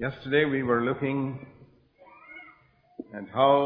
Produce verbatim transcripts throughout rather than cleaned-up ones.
Yesterday we were looking at how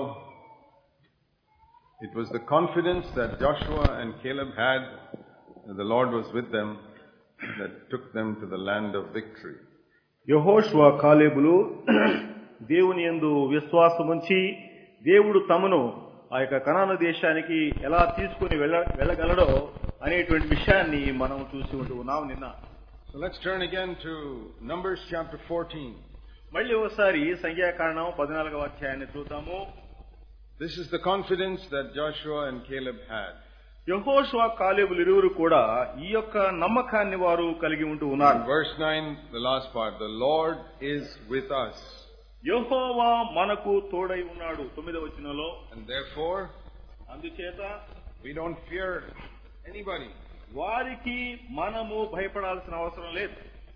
it was the confidence that Joshua and Caleb had that the Lord was with them that took them to the land of victory. యెహోషువ కాలేబులు దేవుని యందు విశ్వాసముంచి దేవుడు తమను ఆ యొక్క కనాను దేశానికి ఎలా తీసుకుని వెళ్ళగలడో అనేటువంటి విషయాన్ని మనం చూసి ఉంటూ ఉన్నాం నిన్న. So let's turn again to Numbers chapter fourteen. మళ్ళీ ఒకసారి సంఖ్యాకాండం పద్నాలుగవ అధ్యాయాన్ని చూద్దాము. This is the confidence that Joshua and Caleb had. యెహోషువ కాలేబులు ఇరువురు కూడా ఈ యొక్క నమ్మకాన్ని వారు కలిగి ఉంటూ ఉన్నారు. Verse nine, the last part, the Lord is with us. యెహోవా మనకు తోడై ఉన్నాడు. తొమ్మిదవ వచనంలో, and therefore అందుచేత we don't fear anybody. వారికి మనము భయపడాల్సిన అవసరం లేదు.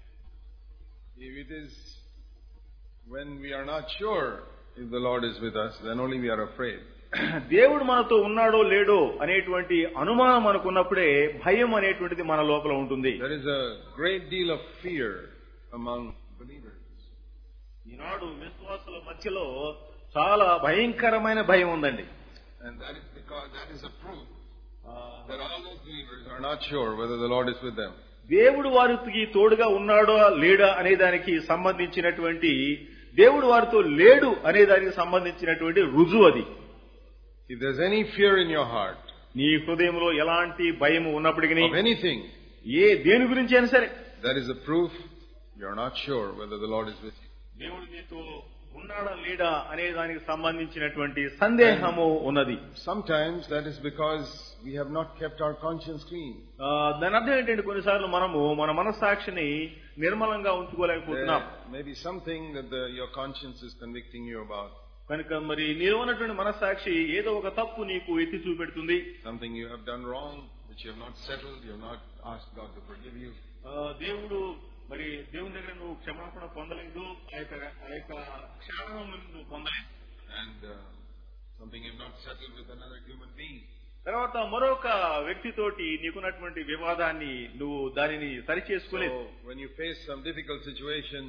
If it is when we are not sure if the Lord is with us, then only we are afraid. దేవుడు మనతో ఉన్నాడో లేడో అనేటువంటి అనుమానం మనకున్నప్పుడే భయం అనేటువంటిది మన లోపల ఉంటుంది. There is a great deal of fear among believers. ఈనాడు విశ్వాసుల మధ్యలో చాలా భయంకరమైన భయం ఉందండి. And that is because that is a proof that all those believers are not sure whether the Lord is with them. దేవుడు వారికి తోడుగా ఉన్నాడో లేడా అనే దానికి సంబంధించినటువంటి దేవుడు వారితో లేడు అనే దానికి సంబంధించినటువంటి రుజువు అది. If there's any fear in your heart, నీ హృదయంలో ఎలాంటి భయం ఉన్నప్పటికీ of anything, ఏ దేని గురించి అయినా సరే, that is a proof you're not sure whether the Lord is with you. దేవుడు నీతో ఉన్నాడా లేడా అనే దానికి సంబంధించినటువంటి సందేహము ఉన్నది. Sometimes that is because we have not kept our conscience clean. దాని అర్థం ఏంటంటే కొన్నిసార్లు మనము మన మనస్సాక్షిని నిర్మలంగా ఉంచుకోలేకపోతున్నాం. Maybe something that the, your conscience is convicting you about. కనుక మరి నీలో ఉన్నటువంటి మనస్సాక్షి ఏదో ఒక తప్పు నీకు ఎత్తి చూపెడుతుంది. Something you have done wrong which you have not settled, you have not asked God to forgive you. దేవుడు మరి దేవుని దగ్గర నువ్వు క్షమాపణ పొందలేదు, ఆ యొక్క ఆ యొక్క క్షమాపణ నువ్వు పొందలేదు. And uh, something you have not settled with another human being. తర్వాత మరొక వ్యక్తితోటి నీకున్నటువంటి వివాదాన్ని నువ్వు దానిని సరిచేసుకోలేదు. So when you face some difficult situation,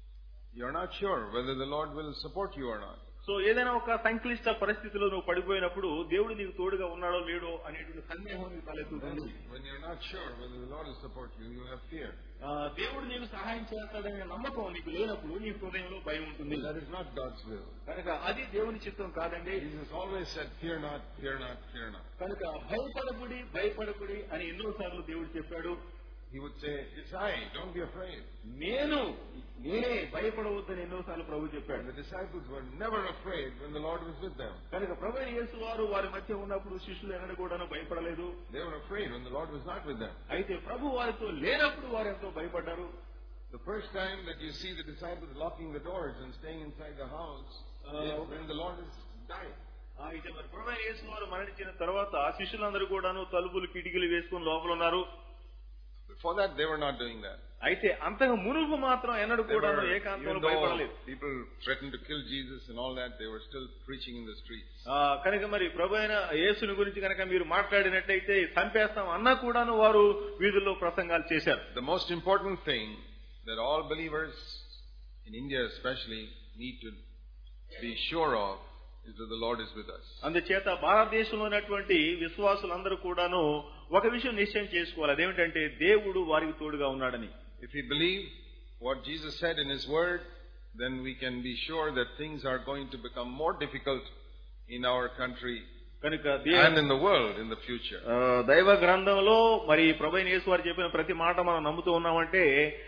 you are not sure whether the Lord will support you or not. So ఏదైనా ఒక సంక్లిష్ట పరిస్థితిలో నువ్వు పడిపోయినప్పుడు దేవుడు నీకు తోడుగా ఉన్నాడో లేడో అనేటువంటి సందేహం నీకు తలెత్తుతుంది. When you are not sure whether the Lord will support you, you have fear. దేవుడు నీకు సహాయం చేస్తాడనే నమ్మకం నీకు లేనప్పుడు నీ హృదయంలో భయం ఉంటుంది. That is not God's will. కనుక అది దేవుని చిత్తం కాదండి. Jesus always said, "Fear not, fear not, fear not." కనుక భయపడకుడి భయపడకుడి అని ఎన్నోసార్లు దేవుడు చెప్పాడు. He would say, "It's I, don't be afraid." నేను నేనే భయపడవద్దని ఎన్నోసార్లు ప్రభు చెప్పాడు. The disciples were never afraid when the Lord was with them. కనుక ప్రభు యేసు వారు వారి మధ్య ఉన్నప్పుడు శిష్యులు ఎన్నడూ కూడా భయపడలేదు. They were afraid when the Lord was not with them. అయితే ప్రభు వారితో లేనప్పుడు వారు ఎంతో భయపడ్డారు. The first time that you see the disciples locking the doors and staying inside the house is when the Lord has died. అయితే మరి ప్రభు యేసు వారు మరణించిన తర్వాత శిష్యులందరూ కూడాను తలుపులు కిటికీలు వేసుకుని లోపల ఉన్నారు. Before that, they were not doing that. అయితే అంతకు మునుపు మాత్రం ఎన్నడూ కూడా ఏకాంతంలో భయపడలేదు. People threatened to kill Jesus and all that, they were still preaching in the streets. కనుక మరి ప్రభు అయిన యేసుని గురించి కనుక మీరు మాట్లాడినట్టయితే చంపేస్తాం అన్నా కూడాను వారు వీధుల్లో ప్రసంగాలు చేశారు. The most important thing that all believers in India especially need to be sure of is that the Lord is with us. అందుచేత భారతదేశంలో ఉన్నటువంటి విశ్వాసులందరూ కూడాను ఒక విషయం నిశ్చయం చేసుకోవాలి. అదేమిటంటే దేవుడు వారికి తోడుగా ఉన్నాడని. If we believe what Jesus said in His Word, then we can be sure that things are going to become more difficult in our country and in the world in the future. దైవ గ్రంథంలో మరి ప్రభువైన యేసు వారు చెప్పిన ప్రతి మాట మనం నమ్ముతూ ఉన్నామంటే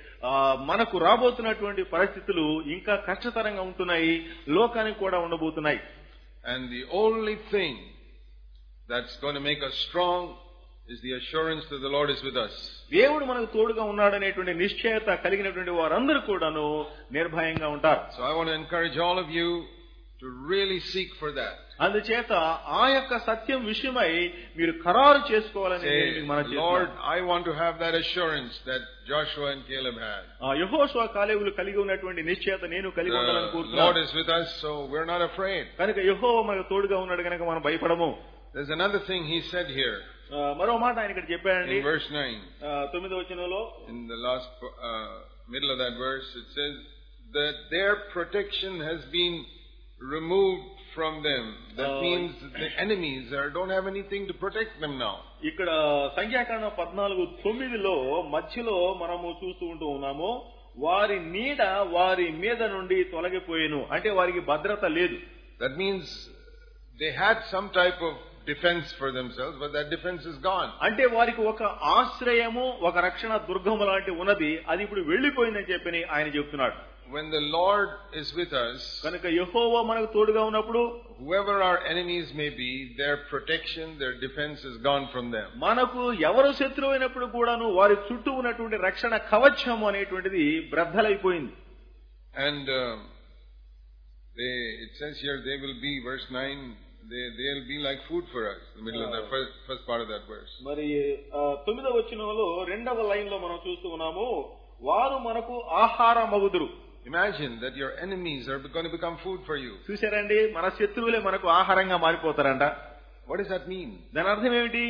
మనకు రాబోతున్నటువంటి పరిస్థితులు ఇంకా కష్టతరంగా ఉంటున్నాయి, లోకానికి కూడా ఉండబోతున్నాయి. And the only thing that's going to make us strong is the assurance that the Lord is with us. దేవుడు మనకు తోడుగా ఉన్నాడనేటువంటి నిశ్చయత కలిగినటువంటి వారందరూ కూడాను నిర్భయంగా ఉంటారు. So I want to encourage all of you to really seek for that. అందుచేత ఆ యొక్క సత్యం విషయమై మీరు ఖరారు చేసుకోవాలని నేను మనవి చేస్తున్నాను. Lord, I want to have that assurance that Joshua and Caleb had. ఆ యెహోషువ కాలేబులు కలిగి ఉన్నటువంటి నిశ్చయత నేను కలిగి ఉండాలని కోరుతున్నాను. Lord is with us, so we're not afraid. కనుక యెహోవా మనకు తోడుగా ఉన్నాడు కనుక మనం భయపడము. There's another thing he said here. మరో మాట ఆయన ఇక్కడ చెప్పాడండి. In verse nine. తొమ్మిదవ వచనంలో in the last uh, middle of that verse it says, that their protection has been removed from them. That uh, means the enemies are, don't have anything to protect them now. ఇక్కడ సంఖ్యాకాండం పద్నాలుగు తొమ్మిదిలో మధ్యలో మనము చూస్తూ ఉంటూ ఉన్నాము, వారి నీడ వారి మీద నుండి తొలగిపోయేను, అంటే వారికి భద్రత లేదు. That means they had some type of defense for themselves, but that defense is gone. అంటే వారికి ఒక ఆశ్రయము, ఒక రక్షణ దుర్గము లాంటి ఉన్నది, అది ఇప్పుడు వెళ్లిపోయిందని చెప్పి ఆయన చెప్తున్నాడు. When the Lord is with us, కనుక యెహోవా మనకు తోడుగా ఉన్నప్పుడు, whoever our enemies may be, their protection, their defense is gone from them. మనకు ఎవరు శత్రువు అయినప్పుడు కూడాను వారి చుట్టూ ఉన్నటువంటి రక్షణ కవచము అనేటువంటిది బ్రద్దలైపోయింది. And uh, they, it says here, they will be, verse nine, they they'll be like food for us. The middle of the first first part of that verse. మరి తొమ్మిదవ వచనంలో రెండవ లైన్ లో మనం చూస్తూ ఉన్నాము, వారు మనకు ఆహారమగుదురు. Imagine that your enemies are going to become food for you. చూశారండి, మన శత్రువులే మనకు ఆహారంగా మారిపోతారంట. What does that mean? దాని అర్థం ఏమిటి?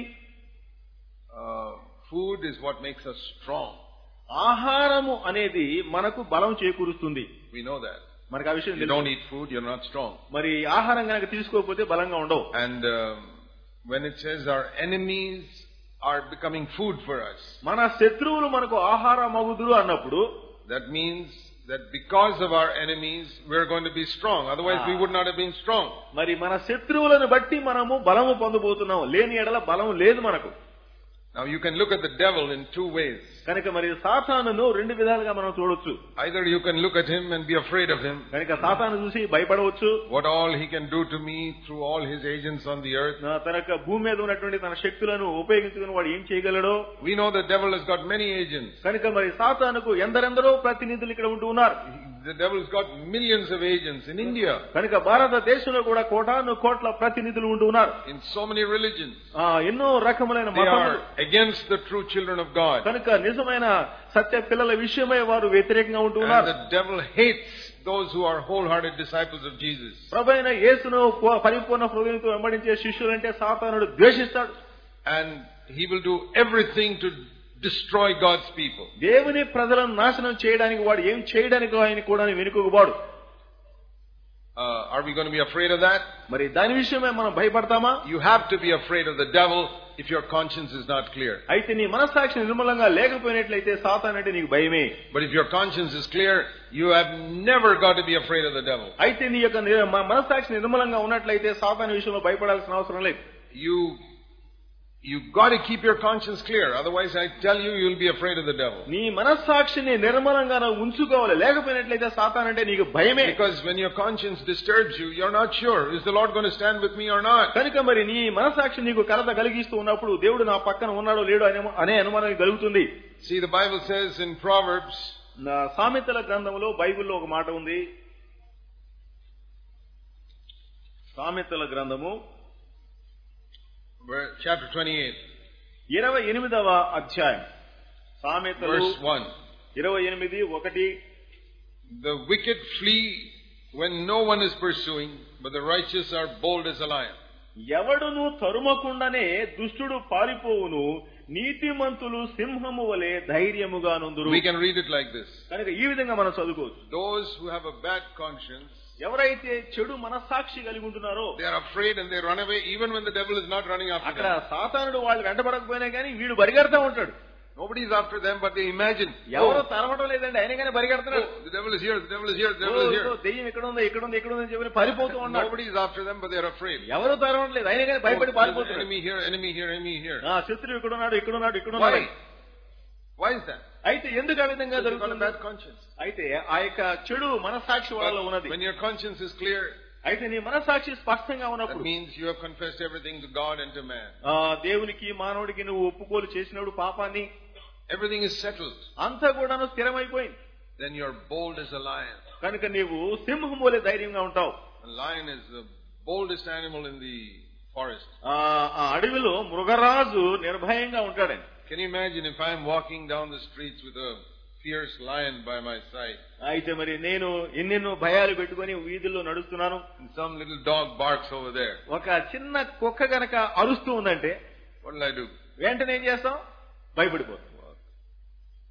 Uh, food is what makes us strong. ఆహారము అనేది మనకు బలం చేకూరుస్తుంది. We know that. మనకు ఆ విషయం తెలుసు. You don't eat food, you're not strong. మరి ఆహారం కనుక తీసుకోకపోతే బలంగా ఉండవు. And uh, when it says our enemies are becoming food for us, మన శత్రువులు మనకు ఆహారమగుదురు అన్నప్పుడు, that means that because of our enemies we're going to be strong, otherwise we would not have been strong. మరి మన శత్రువులను బట్టి మనము బలము పొందబోతున్నాం, లేని ఎడల బలం లేదు మనకు. Now you can look at the devil in two ways. కనుక మరి సాతానును రెండు విధాలుగా మనం చూడొచ్చు. Either you can look at him and be afraid of him. కనుక సాతాను చూసి భయపడవచ్చు. What all he can do to me through all his agents on the earth. తనక భూమి మీద ఉన్నటువంటి తన శక్తులను ఉపయోగించుకుని వాడు ఏం చేయగలడో. We know the devil has got many agents. కనుక మరి సాతానుకు ఎందరెందరో ప్రతినిధులు ఇక్కడ ఉంటూ ఉన్నారు. The devil's got millions of agents in India. కనుక భారతదేశంలో కూడా కోటాను కోట్ల ప్రతినిధులు ఉంటూ ఉన్నారు. In so many religions. ఆ ఎన్నో రకములైన మతాలు against the true children of God. కనుక నిజమైన సత్య పిల్లల విషయమై వారు వ్యతిరేకంగా ఉంటూ ఉన్నారు. And the devil hates those who are wholehearted disciples of Jesus. ప్రభువైన యేసును పరిపూర్ణ హృదయంతో వెంబడించే శిష్యులంటే సాతానుడు ద్వేషిస్తాడు. And he will do everything to destroy God's people. దేవుని ప్రజలను నాశనం చేయడానికి వాడు ఏం చేయడానికి ఆయన కూడా వెనుకకుబాడు. Uh, are we going to be afraid of that? మరి దాని విషయమే మనం భయపడతామా? You have to be afraid of the devil if your conscience is not clear. అయితే నీ మనస్సాక్షి నిర్మలంగా లేకపోయినట్లయితే సాతాను అంటే నీకు భయమే. But if your conscience is clear, you have never got to be afraid of the devil. అయితే నీ యొక్క మనస్సాక్షి నిర్మలంగా ఉన్నట్లయితే సాతాను విషయంలో భయపడాల్సిన అవసరం లేదు. You You got to keep your conscience clear. Otherwise, I tell you, you'll be afraid of the devil. నీ మనస్సాక్షిని నిర్మలంగా ఉంచుకోవాలి, లేకపోయినట్లయితే సాతాను అంటే నీకు భయమే. Because when your conscience disturbs you, you're not sure, is the Lord going to stand with me or not? కనుక మరి నీ మనస్సాక్షి నీకు కలత కలిగిస్తూ ఉన్నప్పుడు దేవుడు నా పక్కన ఉన్నాడో లేడో అనే అనుమానం కలుగుతుంది. See, the Bible says in Proverbs, సామెతల గ్రంథంలో బైబిల్లో ఒక మాట ఉంది. సామెతల గ్రంథము chapter twenty-eight, ఇరవై ఎనిమిదవ అధ్యాయం. సామెతలు verse one. ఇరవై ఎనిమిది ఒకటి. The wicked flee when no one is pursuing, but the righteous are bold as a lion. ఎవడును తరుమకుండానే దుష్టుడు పారిపోవును, నీతిమంతులు సింహము వలె ధైర్యముగా నుందురు. We can read it like this. కనుక ఈ విధంగా మనం చదువుకోవచ్చు. Those who have a bad conscience, ఎవరైతే చెడు మనస్సాక్షి కలిగి ఉంటున్నారో, they are afraid and they run away even when the devil is not running after them. అక్కడ సాతానుడు వాళ్ళు వెంటబడకపోయినా కానీ వీడు పరిగెడతా ఉంటాడు. Nobody is after them, but they imagine. ఎవరు తరవడం లేదండి, ఆయన కానీ పరిగెడుతున్నాడు. The devil is here, the devil is here, the devil is here. దెయ్యం ఇక్కడ ఉంది, ఇక్కడ ఉంది, ఇక్కడ ఉంది అని చెప్పి పరిపోతూ ఉన్నాడు. Nobody is after them, but they are afraid. ఎవరు తరవడం లేదు, ఆయన కానీ భయపడి పారిపోతున్నాడు. Enemy here, enemy here, enemy here. ఆ శత్రువు ఇక్కడ ఉన్నాడు, ఇక్కడ ఉన్నాడు, ఇక్కడ ఉన్నాడు. Why is that? అయితే ఎందుకు ఆ విధంగా జరుగుతుంది? అయితే ఆ యొక్క చెడు మనస్సాక్షి వాళ్ళలో ఉన్నది. When your conscience is clear, అయితే నీ మనస్సాక్షి స్పష్టంగా ఉన్నప్పుడు, that means you have confessed everything to God and to man. ఆ దేవునికి మానవుడికి నువ్వు ఒప్పుకోలు చేసినప్పుడు పాపాన్ని, everything is settled. అంతా కూడాను స్థిరమైపోయింది. Then you are bold as a lion. కనుక నీవు సింహం వలె ధైర్యంగా ఉంటావు. A lion is the boldest animal in the forest. ఆ అడవిలో మృగరాజు నిర్భయంగా ఉంటాడండి. Can you imagine if I am walking down the streets with a fierce lion by my side? అయితే మరి నేను ఎన్నెన్నో భయాలు పెట్టుకొని వీధుల్లో నడుస్తున్నాను. Some little dog barks over there. ఒక చిన్న కుక్క గనక అరుస్తూ ఉందంటే what will I do? వెంటనే ఏం చేస్తాం? భయపడిపోతాం.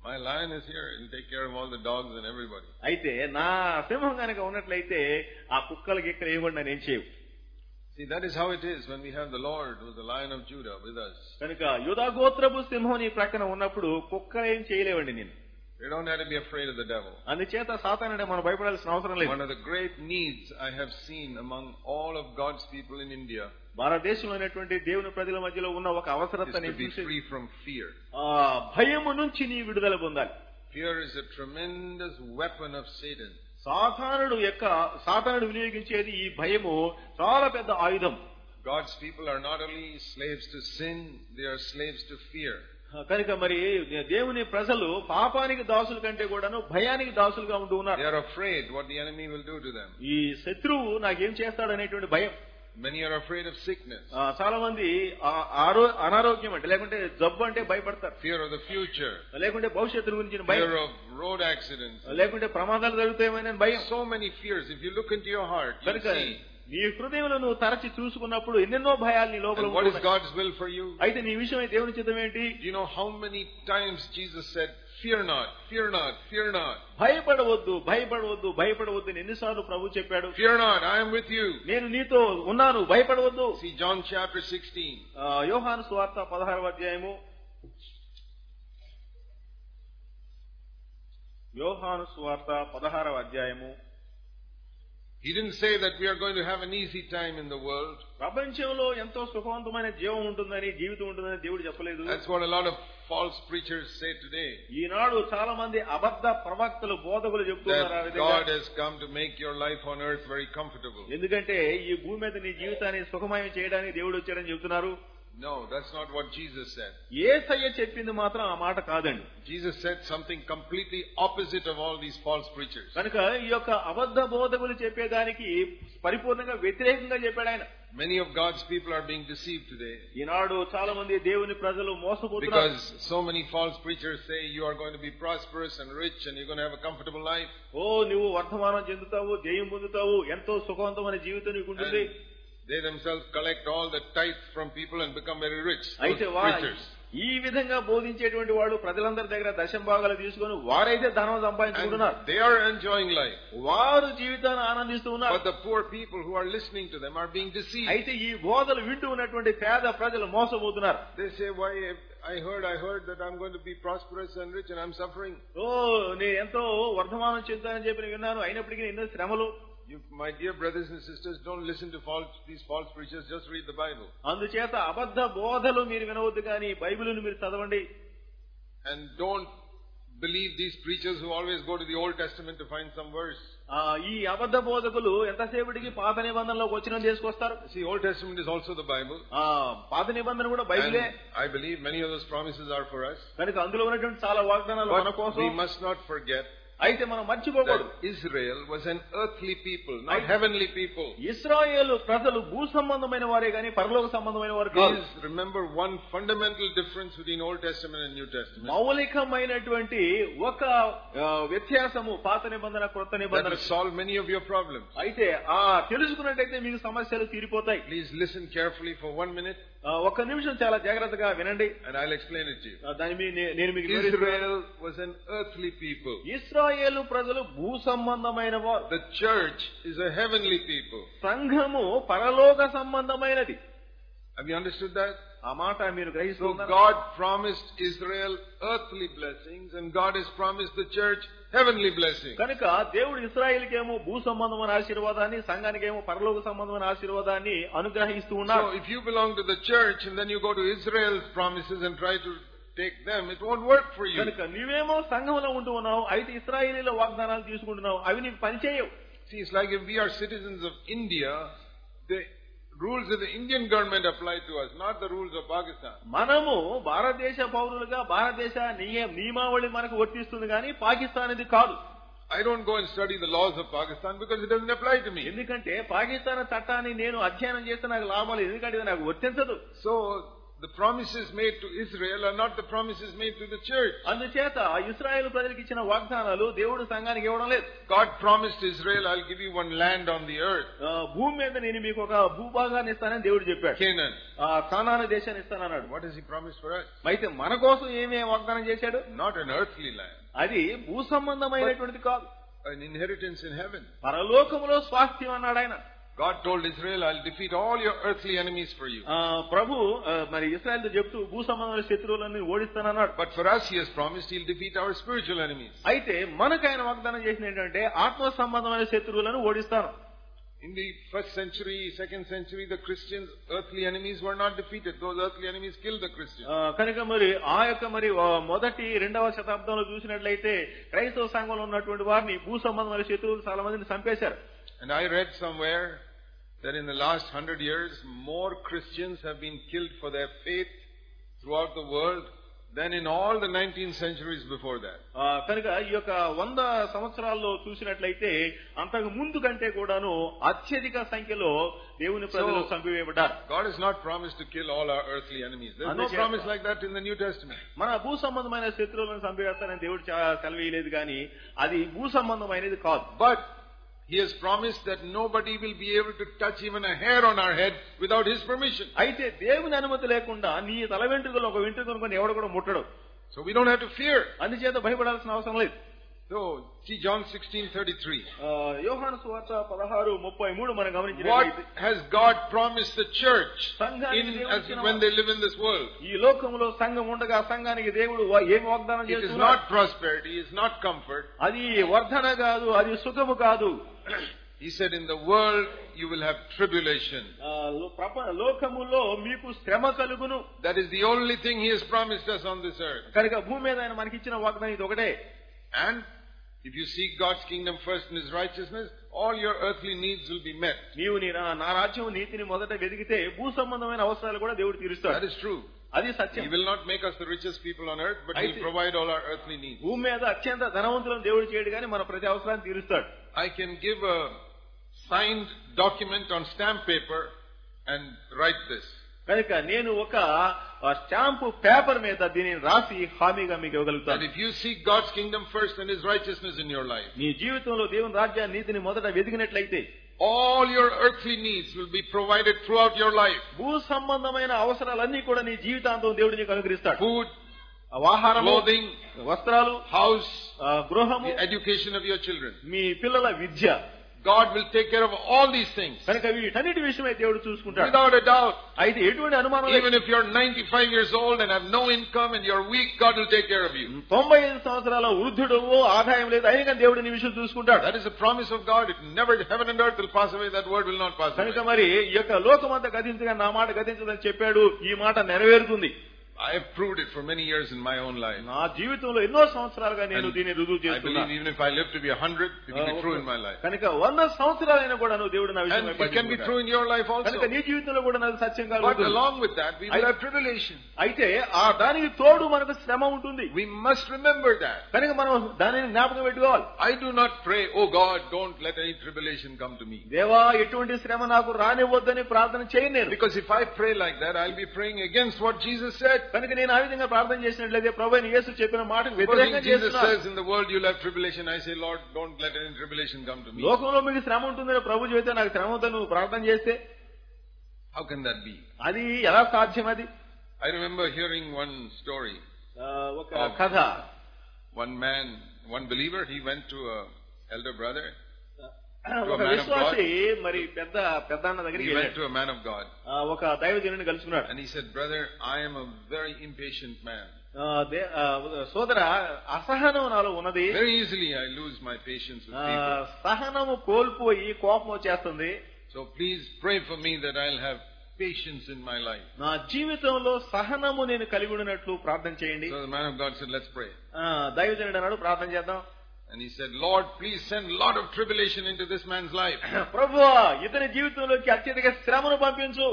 My lion is here. He'll take care of all the dogs and everybody. అయితే నా సింహం కనుక ఉన్నట్లయితే ఆ కుక్కలకి ఇక్కడ ఏమన్నా నేను చేయవు. See, that is how it is when we have the Lord, who is the Lion of Judah, with us. కనుక యూదా గోత్రపు సింహం నీ ప్రక్కన ఉన్నప్పుడు కుక్కలు ఏం చేయలేవండి నేను. We don't have to be afraid of the devil. అందుచేత సాతానుడే మనం భయపడాల్సిన అవసరం లేదు. One of the great needs I have seen among all of God's people in India భారతదేశంలో ఉన్నటువంటి దేవుని ప్రజల మధ్యలో ఉన్న ఒక అవసరత is to be free from fear. ఆ భయము నుంచి నీ విడుదల పొందాలి. Fear is a tremendous weapon of Satan. సాతానుడు యొక్క సాతానుడు వినియోగించేది ఈ భయము చాలా పెద్ద ఆయుధం. God's people are not only slaves to sin, they are slaves to fear. కనుక మరి దేవుని ప్రజలు పాపానికి దాసుల కంటే కూడాను భయానికి దాసులుగా ఉంటూ ఉన్నారు. They are afraid what the enemy will do to them. ఈ శత్రువు నాకేం చేస్తాడు అనేటువంటి భయం. Many are afraid of sickness. చాలా మంది అనారోగ్యం అంటే లేకుంటే జబ్బు అంటే భయపడతారు. Fear of the future. లేకుంటే భవిష్యత్తు గురించి భయం. Fear of road accidents. లేకుంటే ప్రమాదాలు జరుగుతాయేమోనని భయం. So many fears. If you look into your heart, you see. నీ హృదయంలో నువ్వు తరచి చూసుకున్నప్పుడు ఎన్నెన్నో భయాలు నీ లోపల ఉంటాయి. What is God's will for you? అయితే నీ విషయమై దేవుని చిత్తం ఏంటి? Do you know how many times Jesus said, "Fear not, fear not, fear not." భయపడవద్దు, భయపడవద్దు, భయపడవద్దు ఎన్నిసార్లు ప్రభు చెప్పాడు? Fear not, I am with you. నేను నీతో ఉన్నాను, భయపడవద్దు. See John chapter sixteen. యోహాను సువార్త పదహారవ అధ్యాయము. యోహాను సువార్త పదహారవ అధ్యాయము. He didn't say that we are going to have an easy time in the world. ప్రపంచంలో ఎంతో సుఖవంతమైన జీవం ఉంటుందని జీవితం ఉంటుందని దేవుడు చెప్పలేదు. That's what a lot of false preachers say today. ఈనాడు చాలా మంది అబద్ధ ప్రవక్తలు బోధకులు చెప్తున్నారు ఆ విధంగా. God has come to make your life on earth very comfortable. ఎందుకంటే ఈ భూమి మీద నీ జీవితాన్ని సుఖమయం చేయడానికి దేవుడు వచ్చాడని చెప్తున్నారు. No, that's not what Jesus said. యేసయ్య చెప్పింది మాత్రం ఆ మాట కాదండి. Jesus said something completely opposite of all these false preachers. కనుక ఈ యొక్క అబద్ధ బోధకులు చెప్పేదానికి పరిపూర్ణంగా వ్యతిరేకంగా చెప్పాడు ఆయన. Many of God's people are being deceived today. ఈనాడు చాలా మంది దేవుని ప్రజలు మోసపోతున్నారు. Because so many false preachers say you are going to be prosperous and rich and you're going to have a comfortable life. ఓ నువ్వు వర్ధమానం చెందుతావు, జయం పొందుతావు, ఎంతో సుఖవంతమైన జీవితం నీకు ఉంటుంది. They themselves collect all the tithe from people and become very rich. అయితే ఈ విధంగా బోధించేటువంటి వాళ్ళు ప్రజలందరి దగ్గర దశం భాగాలు తీసుకొని వారైతే ధనం సంపాదించుకుంటున్నారు. They are enjoying life. వారు జీవితాన్ని ఆనందిస్తూ ఉన్నారు. But the poor people who are listening to them are being deceived. అయితే ఈ బోధలు వింటూ ఉన్నటువంటి పేద ప్రజలు మోసపోతున్నారు. They say, why I heard I heard that I'm going to be prosperous and rich and I'm suffering. ఓ నేను ఎంతో వర్ధమానం చెందుతానని చెప్పి విన్నాను, అయినప్పటికీ ఎన్నో శ్రమలు. You, my dear brothers and sisters, don't listen to false, these false preachers. Just read the Bible. అందుచేత అబద్ధ బోధలు మీరు వినవద్దు కానీ బైబిలును మీరు చదవండి. And don't believe these preachers who always go to the Old Testament to find some verse. ఈ అబద్ధ బోధకులు ఎంతసేపటికి పాత నిబంధనలోకి వచ్చిన తీసుకొస్తారు. See, Old Testament is also the Bible. పాత నిబంధన కూడా బైబిలే. I believe many of those promises are for us. కనుక అందులో ఉన్నటువంటి చాలా వాగ్దానాలు మన కోసం. We must not forget. అయితే మనం మర్చిపోకూడదు. Israel was an earthly people, not heavenly people. ఇశ్రాయేలు ప్రజలు భూ సంబంధమైన వారే గాని పరలోక సంబంధమైన వారు కాదు. Please remember one fundamental difference between Old Testament and New Testament. మౌలికమైనటువంటి ఒక వ్యత్యాసము పాత నిబంధన క్రొత్త నిబంధన. That will solve many of your problems. అయితే ఆ తెలుసుకున్నట్టయితే మీకు సమస్యలు తీరిపోతాయి. Please listen carefully for one minute. ఒక్క నిమిషం చాలా జాగ్రత్తగా వినండి. And I'll explain it to you. దాని నేను మీకు Israel was an earthly people. ఇశ్రాయేలు ప్రజలు భూ సంబంధమైన వారు. The church is a heavenly people. సంఘము పరలోక సంబంధమైనది. Have you understood that? ఆ మాట మీరు గ్రహిస్తున్నారా? So God promised Israel earthly blessings and God has promised the church heavenly blessings. కనుక దేవుడు ఇశ్రాయేలుకేమో భూ సంబంధమైన ఆశీర్వాదాన్ని, సంఘానికేమో పరలోక సంబంధమైన ఆశీర్వాదాన్ని అనుగ్రహిస్తూ ఉన్నారు. So if you belong to the church and then you go to Israel's promises and try to take them, it won't work for you. కనుక నీవేమో సంఘంలో ఉంటూ ఉన్నావు, అయితే ఇశ్రాయేలీల వాగ్దానాలు తీసుకుంటున్నావు, అవి నీకు పనిచేయవు. See, it's like if we are citizens of India, the rules of the Indian government apply to us, not the rules of Pakistan. మనము భారతదేశ పౌరులుగా భారతదేశ నియమావళి మనకు వర్తిస్తుంది కానీ పాకిస్తాన్ ఇది కాదు. I don't go and study the laws of Pakistan because it doesn't apply to me. ఎందుకంటే పాకిస్తాన్ చట్టాన్ని నేను అధ్యయనం చేస్తే నాకు లాభం లేదు, ఎందుకంటే ఇది నాకు వర్తించదు. So the promises made to Israel are not the promises made to the church. అందుచేత ఇశ్రాయేలు ప్రజలకు ఇచ్చిన వాగ్దానాలు దేవుడు సంఘానికి ఇవ్వడం లేదు. God promised Israel, I'll give you one land on the earth. భూమి మీద నేను మీకు ఒక భూభాగాన్ని ఇస్తానని దేవుడు చెప్పాడు. Canaan. ఆ కానాను దేశాన్ని ఇస్తానన్నాడు. What has he promised for us? అయితే మన కోసం ఏమేమి వాగ్దానం చేశాడు? Not an earthly land. అది భూ సంబంధమైనటువంటిది కాదు. An inheritance in heaven. పరలోకములో స్వాస్థ్యం అన్నాడు ఆయన. God told Israel, I'll defeat all your earthly enemies for you. ప్రభు మరి ఇశ్రాయేలుతో చెప్తూ భూ సంబంధమైన శత్రువులను ఓడిస్తానన్నాడు. But for us he has promised he'll defeat our spiritual enemies. అయితే మనకు ఆయన వాగ్దానం చేసిన ఏంటంటే ఆత్మ సంబంధమైన శత్రువులను ఓడిస్తాను. In the first century, second century, the Christians' earthly enemies were not defeated. Those earthly enemies killed the Christians. కనుక మరి ఆ యొక్క మరి మొదటి రెండవ శతాబ్దంలో చూసినట్లయితే క్రైస్తవ సంఘంలో ఉన్నటువంటి వారిని భూ సంబంధమైన శత్రువులు చాలా మందిని చంపేశారు. And I read somewhere that in the last hundred years, more Christians have been killed for their faith throughout the world than in all the nineteen centuries before that. కనుక ఈ యొక్క వంద సంవత్సరాల్లో చూసినట్లయితే అంతకు ముందు కంటే కూడాను అత్యధిక సంఖ్యలో దేవుని ప్రజలు చంపివేయబడ్డారు. God has not promised to kill all our earthly enemies. There is no promise like that in the New Testament. మన భూ సంబంధమైన శత్రువులను చంపివేస్తానని దేవుడు సెలవీయలేదు కానీ అది భూ సంబంధమైనది కాదు. But he has promised that nobody will be able to touch even a hair on our head without his permission. అయితే దేవుని అనుమతి లేకుండా నీ తల వెంట్రుకలు ఒక వెంట్రుకను కొని ఎవడు కూడా ముట్టడు. So we don't have to fear. అందుచేత భయపడాల్సిన అవసరం లేదు. So see John sixteen thirty-three. యోహాను సువార్త పదహారు ముప్పై మూడు మనం గమనించినట్లయితే what has God promised the church in as when they live in this world? ఈ లోకములో సంఘం ఉండగా సంఘానికి దేవుడు ఏం వాగ్దానం చేస్తున్నాడు? It is not prosperity, it is not comfort. అది వర్ధన కాదు, అది సుఖము కాదు. He said in the world you will have tribulation. లోకములో మీకు శ్రమ కలుగును. That is the only thing he has promised us on this earth. కనుక భూమి మీద ఆయన మనకి ఇచ్చిన వాగ్దానం ఇది ఒకటే. And if you seek God's kingdom first and his righteousness, all your earthly needs will be met. నీవు నా రాజ్యం నీతిని మొదట వెదికితే భూ సంబంధమైన అవసరాలు కూడా దేవుడు తీరుస్తాడు. That is true. అది సత్యం. He will not make us the richest people on earth, but he will provide all our earthly needs. భూమి మీద అత్యంత ధనవంతులను దేవుడు చేయడు కానీ మన ప్రతి అవసరాన్ని తీరుస్తాడు. I can give a signed document on stamp paper and write this. కనుక నేను ఒక స్టాంపు పేపర్ మీద దీనిని రాసి హామీగా మీకు ఇవ్వగలుగుతాను. And if you seek God's kingdom first and his righteousness in your life, నీ జీవితంలో దేవుని రాజ్యాన్ని నీతిని మొదట వెదికినట్లయితే all your earthly needs will be provided throughout your life. భూ సంబంధమైన అవసరాలన్నీ కూడా నీ జీవితాంతం దేవుడు నీకు అనుగ్రహిస్తాడు. Food, ఆహారం, clothing, వస్త్రాలు, house, గృహము, the education of your children. మీ పిల్లల విద్య. God will take care of all these things. కనుక వీటన్నిటి విషయమై దేవుడు చూసుకుంటాడు. Without a doubt. అయితే ఎటువంటి అనుమానం లేదు. Even if you're ninety-five years old and have no income and you're weak, God will take care of you. తొంభై ఐదు సంవత్సరాల వృద్ధుడవు, ఆదాయం లేదు, అయినా కానీ దేవుడు నీ విషయం చూసుకుంటాడు. That is a promise of God. It never, heaven and earth will pass away. That word will not pass away. కనుక మరి ఈ యొక్క లోకమంతా గతించగా నా మాట గతించదని చెప్పాడు. ఈ మాట నెరవేరుతుంది. I have proved it for many years in my own life. నా జీవితంలో ఎన్నో సంవత్సరాలుగా నేను దీన్ని రుజువు చేస్తున్నాను. I believe even if I live to be a hundred, it will be true in my life. కనుక వంద సంవత్సరాలైనా కూడా నువ్వు దేవుడు నా విషయమై it can be true in your life also. కనుక నీ జీవితంలో కూడా నాకు సత్యం కలుగుతుంది. But along with that, we will have tribulation. అయితే ఆ దానికి తోడు మనకు శ్రమ ఉంటుంది. We must remember that. కనుక మనం దానిని జ్ఞాపకం పెట్టుకోవాలి. I do not pray, oh God, don't let any tribulation come to me. దేవా ఎటువంటి శ్రమ నాకు రానివ్వొద్దని ప్రార్థన చేయను. Because if I pray like that, I'll be praying against what Jesus said. కనుక నేను ఆ విధంగా ప్రార్థన చేసినట్లయితే ప్రభువైన యేసు చెప్పిన మాటకు వ్యతిరేకంగా చేస్తున్నాను. Jesus says in the world you'll have tribulation. I say, Lord, don't let any tribulation come to me. లోకంలో మీకు శ్రమ ఉంటుందని ప్రభు చెబితే నాకు శ్రమ ఉందని నువ్వు ప్రార్థన చేస్తే how can that be? అది ఎలా సాధ్యం? అది I remember hearing one story. ఒక కథ. One man, one believer, he went to a elder brother. ఒక విశ్వాసి మరి పెద్ద పెద్దన్న దగ్గరికి వెళ్ళాడు. He went to a man of God. ఒక దైవజనుడిని కలుసుకున్నాడు. And he said, brother, I am a very impatient man. సోదర, అసహనం నాలో ఉన్నది. Very easily I lose my patience with people. సహనము కోల్పోయి కోపం వచ్చేస్తుంది. So please pray for me that I'll have patience in my life. నా జీవితంలో సహనము నేను కలిగి ఉన్నట్లు ప్రార్థన చేయండి. So the man of God said, let's pray. దైవజనుడు అన్నాడు, ప్రార్థన చేద్దాం. And he said, Lord, please send a lot of tribulation into this man's life. ప్రభువా, ఇతని జీవితంలోకి అత్యధిక శ్రమను పంపించు.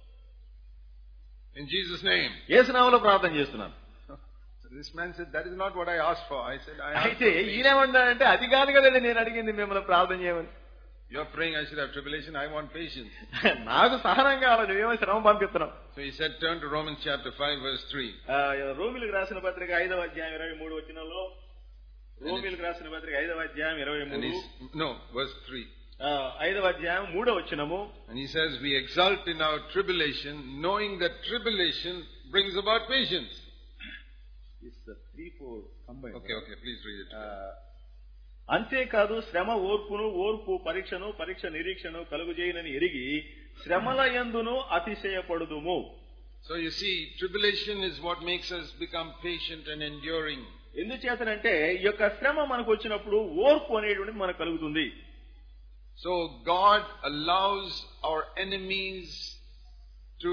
In Jesus' name. యేసు నామములో ప్రార్థన చేస్తున్నాను. So this man said, that is not what I asked for. I said, I asked అయితే ఈయనేమన్నాడంటే, అది కాదు కదండి నేను అడిగింది మిమ్మల్ని ప్రార్థన చేయమని. You're praying I should have tribulation. I want patience. నాకు సహనం కావాలి, నువ్వేమో శ్రమ పంపిస్తున్నావు. So he said, turn to Romans chapter five verse three. రోమిలకు రాసిన పత్రిక ఐదవ అధ్యాయం ఇరవై మూడు వచనంలో, రోమిలకు రాసిన పత్రిక ఐదవ అధ్యాయం ఇరవై మూడు no verse three. ఐదవ అధ్యాయం మూడవ వచనము. And he says, we exult in our tribulation, knowing that tribulation brings about patience. It's the three four combined. Okay, okay, please read it. అంతేకాదు శ్రమ ఓర్పును, ఓర్పు పరీక్షను, పరీక్ష నిరీక్షను కలుగుజేయునని ఎరిగి శ్రమల యందును అతిశయపడుదుము. So you see, tribulation is what makes us become patient and enduring. ఎందుచేతనంటే ఈ యొక్క శ్రమ మనకు వచ్చినప్పుడు ఓర్పు అనేటువంటిది మనకు కలుగుతుంది. So God allows our enemies to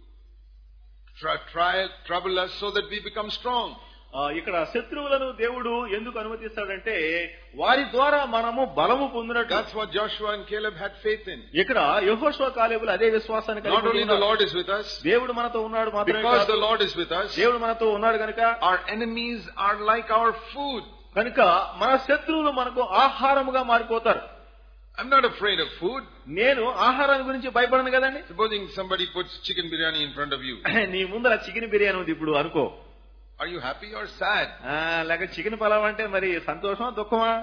try, try trouble us so that we become strong. ఇక్కడ శత్రువులను దేవుడు ఎందుకు అనుమతిస్తాడంటే వారి ద్వారా మనము బలము పొందినట్టు. That's what Joshua and Caleb had faith in. ఇక్కడ యెహోషువ కాలేబులు అదే విశ్వాసాన్ని కలిగి ఉన్నారు. Not only the Lord is with us, దేవుడు మనతో ఉన్నాడు మాత్రమే కాదు, because the Lord is with us, దేవుడు మనతో ఉన్నాడు కనుక our enemies are like our food. కనుక మన శత్రువులు మనకు ఆహారముగా మారిపోతారు. I'm not afraid of food. నేను ఆహారాన్ని గురించి భయపడను కదండి. Supposing somebody puts chicken biryani in front of you. నీ ముందర చికెన్ బిర్యానీ ఉంది ఇప్పుడు అనుకో. Are you happy or sad? లేక చికెన్ పలావ్ అంటే మరి సంతోషమా దుఃఖమా?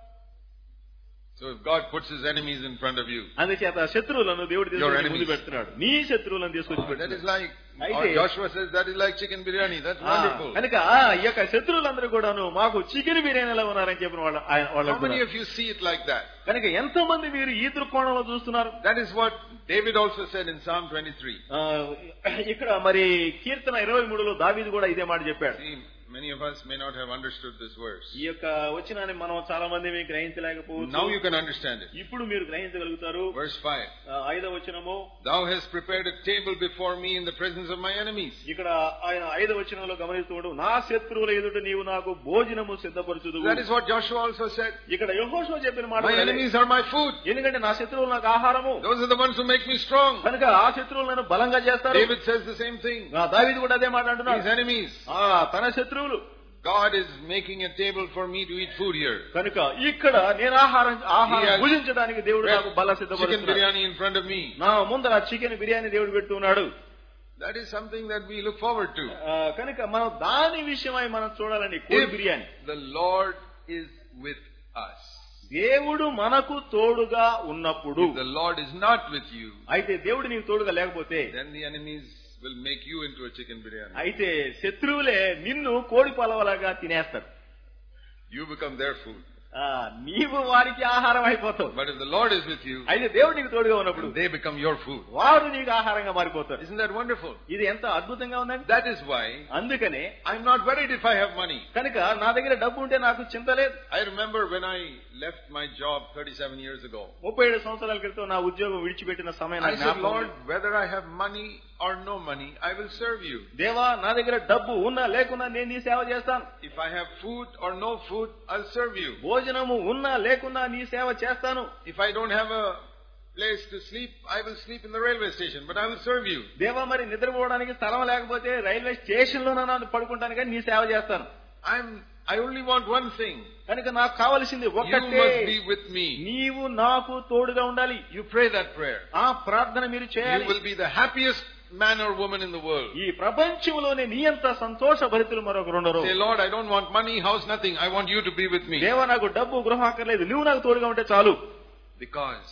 So if God puts his enemies in front of you, అందుచేత శత్రువులను దేవుడు తీసుకొని ముందు పెడుతున్నాడు, నీ శత్రువులను తీసుకొని పెడుతున్నాడు. That is like, or Joshua says that is like chicken biryani. That's wonderful. కనుక ఈ యొక్క శత్రువులందరూ కూడాను మాకు చికెన్ బిర్యానీలో ఉన్నారని చెప్పిన వాళ్ళు. How many of you see it like that? కనుక ఎంతో మంది మీరు ఈ దృక్కోణంలో చూస్తున్నారు? That is what David also said in Psalm twenty-three. ఇక్కడ మరి కీర్తన ఇరవై మూడులో దావీదు కూడా ఇదే మాట చెప్పాడు. Many of us may not have understood this verse. ఈ యొక్క వచనాన్ని మనం చాలా మంది మీకు గ్రహించలేకపోవచ్చు. Now you can understand it. ఇప్పుడు మీరు గ్రహించగలుగుతారు. Verse five. ఐదవ వచనము. Thou hast prepared a table before me in the presence of my enemies. ఇక్కడ ఆయన ఐదవ వచనంలో గమనిస్తున్నాడు, నా శత్రువుల ఎదుట నీవు నాకు భోజనము సిద్ధపరచుదువు. That is what Joshua also said. ఇక్కడ యెహోషువ చెప్పిన మాట, my enemies are my food. ఎందుకంటే నా శత్రువులు నాకు ఆహారము. Those are the ones who make me strong. కనుక ఆ శత్రువులు నన్ను బలంగా చేస్తారు. David says the same thing. దావీదు కూడా అదే మాట అంటున్నాడు. His enemies. తన శత్రువులు. God is making a table for me to eat food here. కనుక ఇక్కడ నేను ఆహారం ఆహారం భుజించడానికి దేవుడు నాకు బల సిద్ధపరుస్తున్నాడు. Chicken biryani in front of me. నా ముందర చికెన్ బిర్యానీ దేవుడు పెడుతున్నాడు. That is something that we look forward to. కనుక మనం దాని విషయమై మనం చూడాలని కోడి biryani. The Lord is with us. దేవుడు మనకు తోడుగా ఉన్నప్పుడు. If the Lord is not with you, అయితే దేవుడు నీకు తోడుగా లేకపోతే, then the enemies will make you into a chicken biryani. అయితే శత్రువులే నిన్ను కోడి పలవలాగా తినేస్తారు. You become their food. నీవు వారికి ఆహారం అయిపోతావు. But if the Lord is with you, అయితే దేవుడు నీకు తోడుగా ఉన్నప్పుడు they become your food. వారు నీకు ఆహారంగా మారిపోతారు. Isn't that wonderful? ఇది ఎంత అద్భుతంగా ఉందండి. That is why అందుకనే I'm not worried if I have money. కనుక నా దగ్గర డబ్బు ఉంటే నాకు చింత లేదు. I remember when I left my job thirty-seven years ago. ముప్పై ఏడు సంవత్సరాల క్రితం నా ఉద్యోగం విడిచిపెట్టిన సమయం I said, Lord, whether I have money or no money, I will serve you. దేవా, నా దగ్గర డబ్బు ఉన్నా లేకున్నా నేను నీ సేవ చేస్తాను. If I have food or no food, I'll serve you. భోజనము ఉన్నా లేకున్నా నీ సేవ చేస్తాను. If I don't have a place to sleep, I will sleep in the railway station, but I will serve you. దేవా, మరి నిద్రపోవడానికి స్థలం లేకపోతే రైల్వే స్టేషన్ లో నన్ను పడుకుంటాను కానీ నీ సేవ చేస్తాను. I'm I only want one thing. కనుక నాకు కావాల్సింది ఒక్కటే, you must be with me. నీవు నాకు తోడుగా ఉండాలి. You pray that prayer. ఆ ప్రార్థన మీరు చేయాలి. You will be the happiest man or woman in the world. ఈ ప్రపంచంలోనే నీ అంత సంతోషభరితులు మరొకరు ఉండరు. Say, Lord, I don't want money, house, nothing. I want you to be with me. దేవా, నాకు డబ్బు గృహం అక్కర్లేదు, నువ్వు నాకు తోడుగా ఉంటే చాలు. Because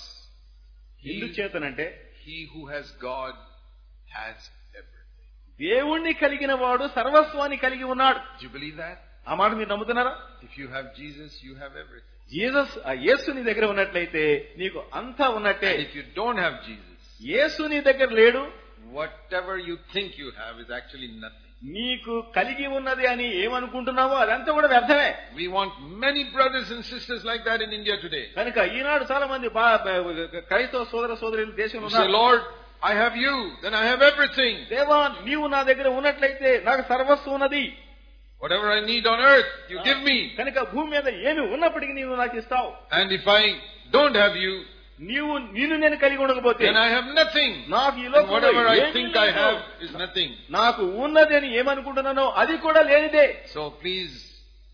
ఎందుచేతనంటే he who has God has everything. దేవుణ్ణి కలిగిన వాడు సర్వస్వాన్ని కలిగి ఉన్నాడు. Do you believe that? ఆ మాట మీరు నమ్ముతున్నారా? If you have Jesus, you have everything. Jesus, ఆ యేసు నీ దగ్గర ఉన్నట్లయితే నీకు అంతా ఉన్నట్టే. And if you don't have Jesus, యేసు నీ దగ్గర లేడు, whatever you think you have is actually nothing. నీకు కలిగి ఉన్నది అని ఏమనుకుంటున్నావో అదంతా కూడా వ్యర్థమే. We want many brothers and sisters like that in India today. కనుక ఈనాడు చాలా మంది క్రైస్తవ సోదర సోదరులు దేశంలో ఉన్నారు. Say, Lord, I have you, then I have everything. దేవా, నీవు నా దగ్గర ఉన్నట్లయితే నాకు సర్వస్వం ఉన్నది. Whatever I need on earth, you give me. కనుక భూమి మీద ఏమి ఉన్నప్పటికీ నీవు నాకు ఇస్తావు. And if I don't have you, నీవు నిన్ను నేను కలిగి ఉండకపోతే, then I have nothing. నాకు ఈ లోకంలో whatever I think I have is nothing. నాకు ఉన్నది అని ఏమనుకుంటున్నానో అది కూడా లేనిదే. So please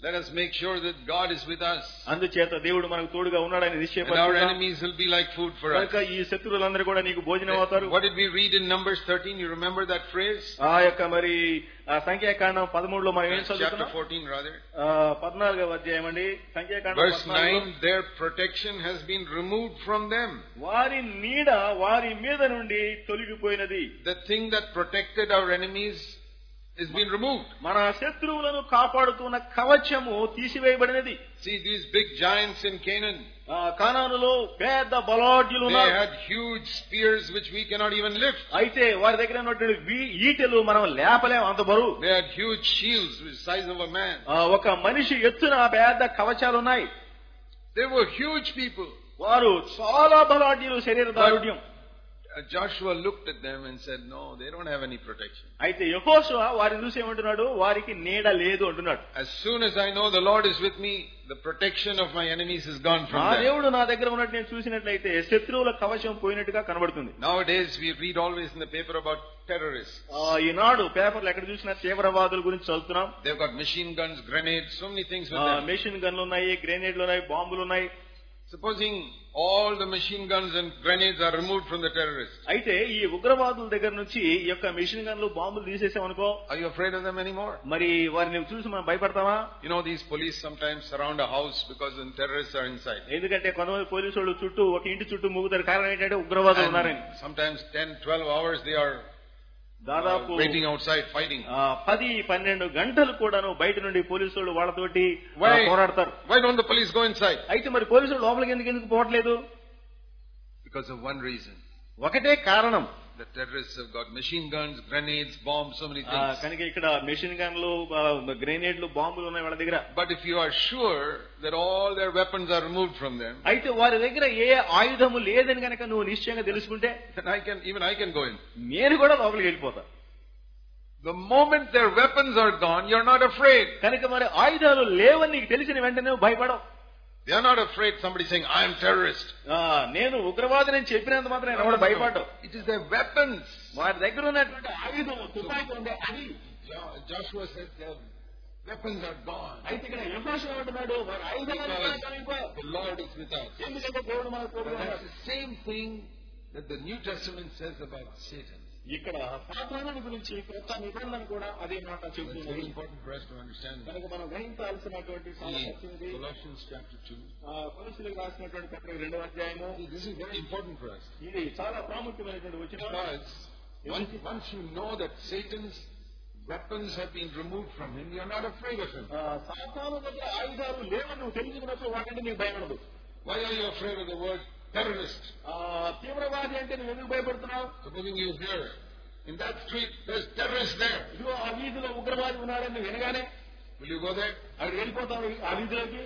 Let us make sure that God is with us. అందుచేత దేవుడు మనకు తోడుగా ఉన్నాడని And our నిశ్చయపరచుకుందాం. enemies will be like food for us. కనుక ఈ శత్రువులందరూ కూడా నీకు భోజనం అవుతారు. What did we read in Numbers thirteen? You remember that phrase? ఆ యొక్క మరి సంఖ్యాకాండం పదమూడులో మనం ఏం Chapter చదువుతున్నాం? fourteen rather. పద్నాలుగవ అధ్యాయం అండి. సంఖ్యాకాండం Verse nine, their protection has been removed from them. వారి నీడ వారి మీద నుండి తొలగిపోయినది. The thing that protected our enemies is been removed. మన శత్రువులను కాపాడుతున్న కవచము తీసివేయబడినది. See these big giants in Canaan. కానానులో పెద్ద బలాఢ్యులు They had huge spears which we cannot even lift. అయితే వారి దగ్గర ఉన్నటువంటి ఈటెలు మనం లేపలేం, అంత బరువు. They had huge shields with the size of a man. ఒక మనిషి ఎత్తున పెద్ద కవచాలు ఉన్నాయి. They were huge people. వారు చాలా బలాఢ్యులు, శరీర దారుఢ్యం. Joshua looked at them and said, no, they don't have any protection. అయితే యెహోషువ వారిని చూసి ఏమంటున్నాడు? వారికి నీడ లేదు అంటున్నాడు. As soon as I know the Lord is with me, the protection of my enemies is gone from them. ఆ దేవుడు నా దగ్గర ఉన్నట్టు నేను చూసినట్లయితే శత్రువుల కవచం పోయినట్టుగా కనబడుతుంది. Nowadays we read always in the paper about terrorists. ఈనాడు పేపర్లు ఎక్కడ చూసినా తీవ్రవాదుల గురించి చదువుతున్నాం. They've got machine guns, grenades, so many things with them. Machine గన్లు ఉన్నాయి, గ్రెనేడ్లు ఉన్నాయి, బాంబులు ఉన్నాయి. Supposing all the machine guns and grenades are removed from the terrorists. అయితే ఈ ఉగ్రవాదుల దగ్గర నుంచి ఈ యొక్క మెషిన్ గన్లు, బాంబులు తీసేసామనుకో, are you afraid of them anymore? మరి వారిని చూసి మనం భయపడతామా? You know, these police sometimes surround a house because the terrorists are inside. ఎందుకంటే కొంతమంది పోలీసు వాళ్ళు చుట్టూ ఒక ఇంటి చుట్టూ మూగుతారు. కారణం ఏంటంటే ఉగ్రవాదులు ఉన్నారని. Sometimes ten, twelve hours they are దాదాపు waiting outside fighting. పది పన్నెండు గంటలు కూడాను బయట నుండి పోలీసు వాళ్ళు వాళ్ళతోటి పోరాడతారు. Why don't the police go inside? అయితే మరి పోలీసులు లోపలికి ఎందుకు ఎందుకు పోవట్లేదు? Because of one reason. ఒకటే కారణం. The terrorists have got machine guns, grenades, bombs, so many things. కనుక ఇక్కడ మెషిన్ గన్లు, గ్రెనేడ్లు, బాంబులు ఉన్నాయి వాళ్ళ దగ్గర. But if you are sure that all their weapons are removed from them, అయితే వారి దగ్గర ఏ ఆయుధము లేదని కనుక నువ్వు నిశ్చయంగా తెలుసుకుంటే, then I can even I can go in. నేను కూడా లోపలికి వెళ్ళిపోతా. The moment their weapons are gone, you're not afraid. కనుక మరి ఆయుధాలు లేవని నీకు తెలిసిన వెంటనే నువ్వు భయపడవు. They are not afraid somebody saying I am terrorist. నేను ఉగ్రవాదిని చెప్పినంత మాత్రం నేను కూడా భయపడ్డావు. It is their weapons. వారి దగ్గర ఉన్నటువంటి ఆయుధం, తుపాకీ ఉంది, అది. Joshua said their weapons are gone. అయితే ఇక్కడ యెహోషువ అంటున్నాడు వారి ఆయుధాలు పోయిపోయాయి. The Lord is with us. ఎందుకంటే దేవుడు మనకు తోడుగా ఉన్నాడు. That's the same thing that the New Testament says about Satan. ఇక్కడ సాతానుడి గురించి కొత్త నిబంధన కూడా అదే మాట చెబుతుంది. It's very important for us to understand. కనుక మనం గ్రహించాల్సినటువంటి సామర్థ్యం Colossians chapter two. కొలస్సీయులకు రాసినటువంటి పత్రిక రెండవ అధ్యాయము. This is very important for us. ఇది చాలా ప్రాముఖ్యమైనటువంటి వచనం. Once, once you know that Satan's weapons have been removed from him, you are not afraid of him. సాతాను దగ్గర ఆయుధాలు లేవని నువ్వు తెలుసుకున్నప్పుడు వాటిని నీకు భయపడదు. Why are you afraid of the word terrorist? తీవ్రవాది అంటే నువ్వు ఎందుకు భయపడుతున్నావు? Supposing you hear in that street there's terrorists there. ఇదిగో ఆ వీధిలో ఉగ్రవాది ఉన్నాడని నువ్వు వినగానే will you go there? అక్కడ వెళ్ళిపోతావు ఆ వీధిలోకి?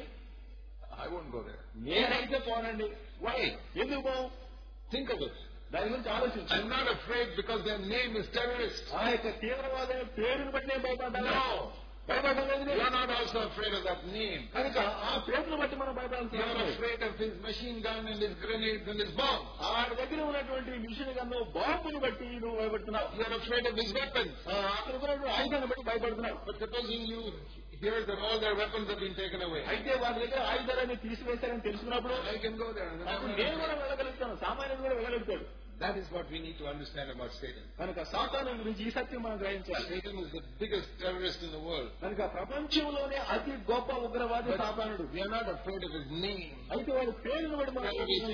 I won't go there. నేనైతే పోనండి. Why? ఎందుకు పోవు? Think of it. దాని గురించి ఆలోచించు. I'm not afraid because their name is terrorist. ఆ యొక్క తీవ్రవాద పేరును బట్టి నేను భయపడ్డాను. భయపడలేదు. You are not also afraid of that name. కనుక ఆ పేరును బట్టి మనం భయపడాల్సి. You are afraid of his machine gun and his grenades and his bombs. ఆ దగ్గర ఉన్నటువంటి మిషన్ గన్ను, బాంబును బట్టి నువ్వు భయపడుతున్నావు. You are afraid of his weapons. అక్కడ ఉన్నటువంటి ఆయుధాన్ని బట్టి భయపడుతున్నావు. But supposing you hear that all their weapons have been taken away. అయితే వారి దగ్గర ఆయుధాలన్నీ తీసివేశారని తెలుసుకున్నప్పుడు I can go there. నేను కూడా వెళ్ళగలుగుతాను, సామాన్యులు కూడా వెళ్ళగలుగుతాడు. That is what we need to understand about Satan. కనుక సాతాను గురించి ఈ సత్యం మనం గ్రహించాలి. Satan is the biggest terrorist in the world. కనుక ప్రపంచంలోనే అతి గొప్ప ఉగ్రవాది సాతానుడు. We are not afraid of his name. అయితే వాడి పేరును బట్టి మనం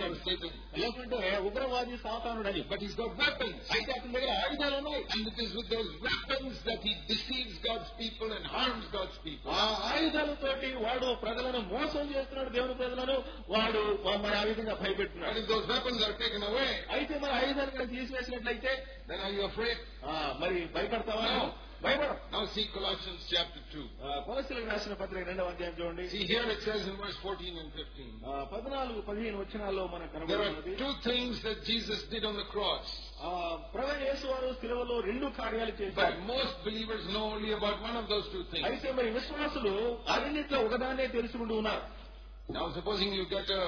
లేకుంటే ఉగ్రవాది సాతానుడు అని. But he's got weapons. అయితే అతని దగ్గర ఆయుధాలు ఉన్నాయి. And it is with those weapons that he deceives God's people and harms God's people. ఆ ఆయుధాలతోటి వాడు ప్రజలను మోసం చేస్తున్నాడు, దేవుని ప్రజలను వాడు మరి ఆ విధంగా భయపెడుతున్నాడు. But if those weapons are taken away, అయితే మరి ఆయుధాలు కూడా తీసివేసినట్లయితే then are you afraid? మరి భయపడతావా? No. భయపడవు. Now see Colossians chapter two. కొలస్సీయులకు రాసిన పత్రిక రెండవ అధ్యాయం చూడండి. See here it says in verse fourteen and fifteen. పద్నాలుగు పదిహేను వచనాల్లో మనకు కనబడుతున్నది. There are two things that Jesus did on the cross. ప్రభువైన యేసు వారు శిలువలో రెండు కార్యాలు చేశారు. But most believers know only about one of those two things. అయితే మరి విశ్వాసులు అన్నింటిలో ఒకదాన్నే తెలుసుకుంటూ ఉన్నారు. Now supposing you get a,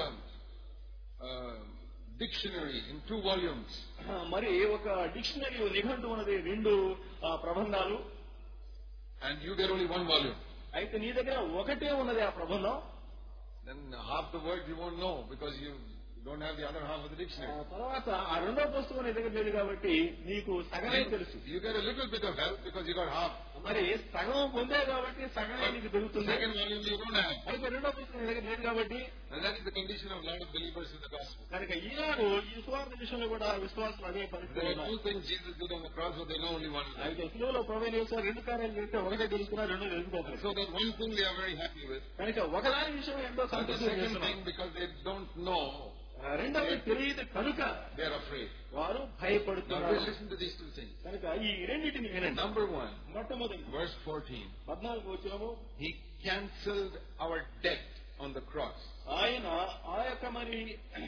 a dictionary in two volumes. మరి ఒక డిక్షనరీ నిఘంటు ఉన్నది, రెండు ప్రబంధాలు. And you get only one volume. అయితే నీ దగ్గర ఒకటే ఉన్నది ఆ ప్రబంధం. Then half the word you won't know because you don't have the other half of the dictionary. తర్వాత ఆ రెండో పుస్తకం నీ దగ్గర లేదు కాబట్టి నీకు సగమే తెలుసు. You get a little bit of help because you got half. మరి సగం పొందే కాబట్టి సగమే నీకు దొరుకుతుంది. Second volume you don't have. అయితే రెండో పుస్తకం నీ దగ్గర లేదు కాబట్టి. And that is the condition of a lot of believers in the gospel. కనుక ఈనాడు ఈ సువార్త విషయంలో కూడా విశ్వాసులు అదే పరిస్థితి. There are two things Jesus did on the cross, but they know only one. అయితే శిలువలో ప్రభువైన యేసు రెండు కార్యాలు చేస్తే ఒకటే తెలుసుకున్నారు, రెండో తెలుసుకోవాలి. So that one thing they are very happy with. కనుక ఒకదాని విషయం ఎంతో సంతోషం. Second thing because they don't know. రెండవది తెలియదు కనుక they are afraid. వారు భయపడుతున్నారు. Now listen to these two things. కనుక ఈ రెండింటిని వినండి. Number one, మొట్టమొదటి verse fourteen. పద్నాలుగు వచనము, He cancelled our debt on the cross. ఆయన ఆ యొక్క మరి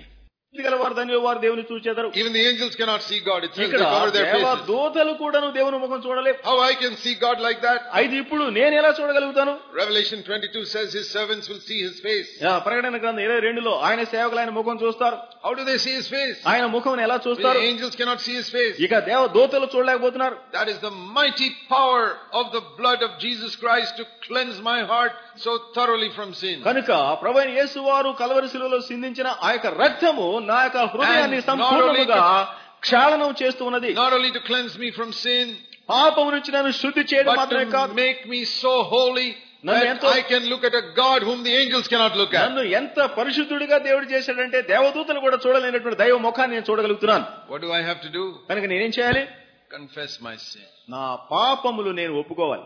గలవారు ధన్యులు వారు దేవుని చూచెదరు. Even the angels cannot see God. It says they cover their faces. దూతలు కూడాను దేవుని ముఖం చూడలేవు. How I can see God like that? అయితే ఇప్పుడు నేను ఎలా చూడగలుగుతాను? Revelation twenty-two says his servants will see his face. ప్రకటన గ్రంథం ఇరవై రెండులో ఆయన సేవకులు ఆయన ముఖం చూస్తారు. How do they see his face? ఆయన ముఖం ఎలా చూస్తారు? The angels cannot see his face. ఇక దేవ దూతలు చూడలేకపోతున్నారు. That is the mighty power of the blood of Jesus Christ to cleanse my heart so thoroughly from sin. కనుక ప్రభువైన యేసు వారు కల్వరి శిలువలో సిందించిన ఆ యొక్క రక్తము నా యొక్క హృదయాన్ని సంపూర్ణంగా క్షాళనం చేస్తూ ఉన్నది. Not only to cleanse me from sin, పాపము నుంచి నన్ను శుద్ధి చేయడం మాత్రమే కాదు, make me so holy that I can look at a God whom the angels cannot look at. నన్ను ఎంత పరిశుద్ధుడిగా దేవుడు చేశాడంటే దేవదూతలు కూడా చూడలేనటువంటి దైవ ముఖాన్ని నేను చూడగలుగుతున్నాను. What do I have to do? కనుక నేనేం చేయాలి? Confess my sin. నా పాపములు నేను ఒప్పుకోవాలి.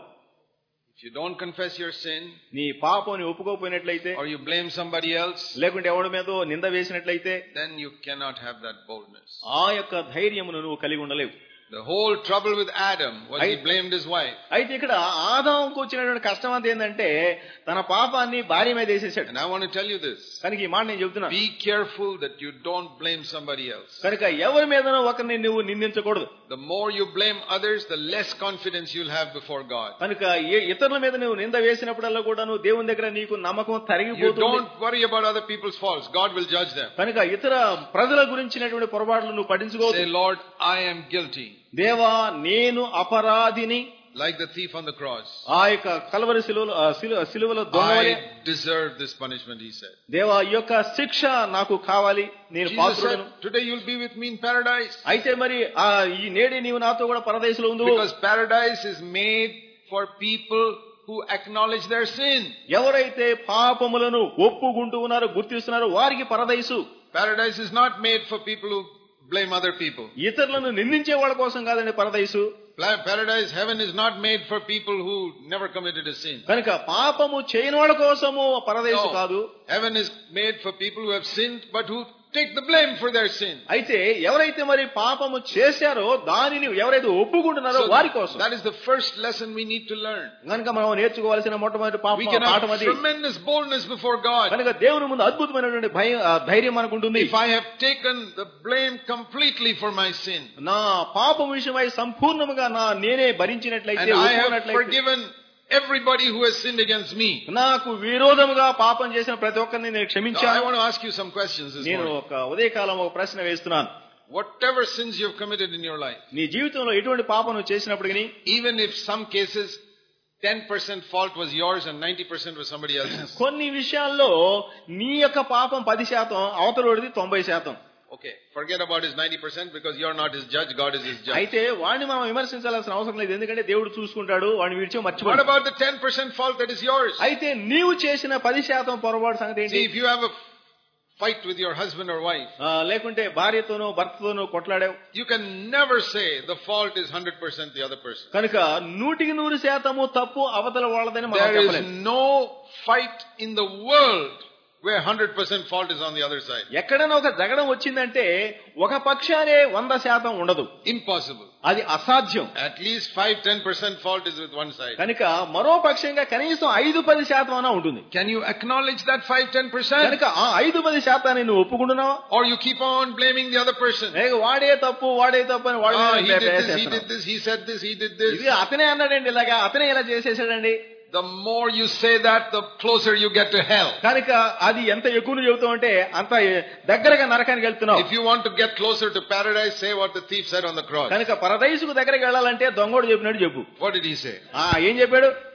If you don't confess your sin, నీ పాపం ని ఒప్పుకోకపోయినట్లయితే, or you blame somebody else, లేకుంటే ఎవడి మీదో నింద వేసినట్లయితే, then you cannot have that boldness. ఆ యొక్క ధైర్యమును నువ్వు కలిగి ఉండలేవు. The whole trouble with Adam was he blamed his wife. అయితే ఇక్కడ ఆదాముకు వచ్చినటువంటి కష్టం అంతా ఏంటంటే తన పాపాన్ని భార్య మీద వేసేసాడు. And I want to tell you this. కనుక ఈ మాట నేను చెప్తున్నా. Be careful that you don't blame somebody else. కనుక ఎవరి మీదనో ఒకరిని నువ్వు నిందించకూడదు. The more you blame others, the less confidence you'll have before God. కనుక ఇతరుల మీద నువ్వు నింద వేసినప్పుడల్లా కూడా నువ్వు దేవుని దగ్గర నీకు నమ్మకం తరిగిపోతుంది. You don't worry about other people's faults. God will judge them. కనుక ఇతర ప్రజల గురించినటువంటి పొరపాట్లు నువ్వు పట్టించుకోవద్దు. Say, Lord, I am guilty. దేవా నేను అపరాధిని. Like the thief on the cross. ఆ యొక్క కల్వరి శిలువలో శిలువలో దొంగవలే, I deserve this punishment, he said. దేవా ఈ యొక్క శిక్ష నాకు కావాలి, నేను పాత్రుడను. Today you'll be with me in paradise. అయితే మరి ఆ ఈ నేడే నీవు నాతో కూడా పరదేశంలో ఉండు. Because paradise is made for people who acknowledge their sin. ఎవరైతే పాపములను ఒప్పుకుంటూ ఉన్నారో గుర్తిస్తున్నారో వారికి పరదేశు. Paradise is not made for people who blame other people. ఇతరులను నిందించే వాళ్ళ కోసం కాదండి పరదేశు. Paradise, heaven is not made for people who never committed a sin. కనుక పాపము చేయని వాళ్ళ కోసము పరదేశు కాదు. Heaven is made for people who have sinned but who take the blame for their sin. అయితే ఎవరైతే మరి పాపము చేశారో దానిని ఎవరైతే ఒప్పుకుంటున్నారో వారి కోసం. That is the first lesson we need to learn. కనుక మనం నేర్చుకోవాల్సిన మొట్టమొదటి పాఠం అది. Tremendous boldness before God. కనుక దేవుని ముందు అద్భుతమైనటువంటి ధైర్యం మనకు ఉంటుంది. If I have taken the blame completely for my sin, నా పాపం విషయమై సంపూర్ణంగా నా నేనే భరించినట్లయితే, and I have forgiven everybody who has sinned against me, నాకు విరోధముగా పాపం చేసిన ప్రతి ఒక్కరిని నేను క్షమించాను. I want to ask you some questions this morning. నేను ఒక ఉదయకాలం ఒక ప్రశ్న వేస్తున్నాను. Whatever sins you have committed in your life, నీ జీవితంలో ఎటువంటి పాపం నువ్వు చేసినప్పటికీ, even if some cases ten percent fault was yours and ninety percent was somebody else's, కొన్ని విషయాల్లో నీ యొక్క పాపం పది శాతం అవతలోడిది తొంభై శాతం. Okay, forget about his ninety percent because you're not his judge, God is his judge. అయితే వాడిని మనం విమర్శించాల్సిన అవసరం లేదు, ఎందుకంటే దేవుడు చూసుకుంటాడు, వాడిని విడిచి మర్చిపోడు. What about the ten percent fault that is yours? అయితే నీవు చేసిన పది శాతం పొరపాటు సంగతి ఏంటి? See, if you have a fight with your husband or wife, లేకుంటే భార్యతోనో భర్తతోనో కొట్లాడావు, you can never say the fault is one hundred percent the other person. కనుక నూటికి నూరు శాతము తప్పు అవతల వాళ్ళదని మనం చెప్పలేం. There is no fight in the world where one hundred percent fault is on the other side. ఎక్కడైనా ఒక జగడం వచ్చిందంటే ఒక పక్షానే వంద శాతం ఉండదు. Impossible. అది అసాధ్యం. At least five to ten percent fault is with one side. కనుక మరో పక్షంగా కనీసం ఐదు పది శాతం అన్నా ఉంటుంది. Can you acknowledge that five to ten percent? కనుక ఆ ఐదు పది శాతాన్ని నువ్వు ఒప్పుకుంటున్నావా? Or you keep on blaming the other person? లేక వాడే తప్పు వాడే తప్పు అని వాడు he did this, he did this, he said this, he did this. ఇది అతనే అన్నాడండి ఇలాగా, అతనే ఇలా చేసేసాడండి. The more you say that, the closer you get to hell. కనుక అది ఎంత ఎక్కువ చెబుతావు అంటే అంత దగ్గరగా నరకానికి వెళ్తున్నావు. If you want to get closer to paradise, say what the thief said on the cross. కనుక పరదైసుకు దగ్గరికి వెళ్ళాలంటే దొంగోడు చెప్పినట్టు చెప్పు. What did he say? ఆ ఏం చెప్పాడు?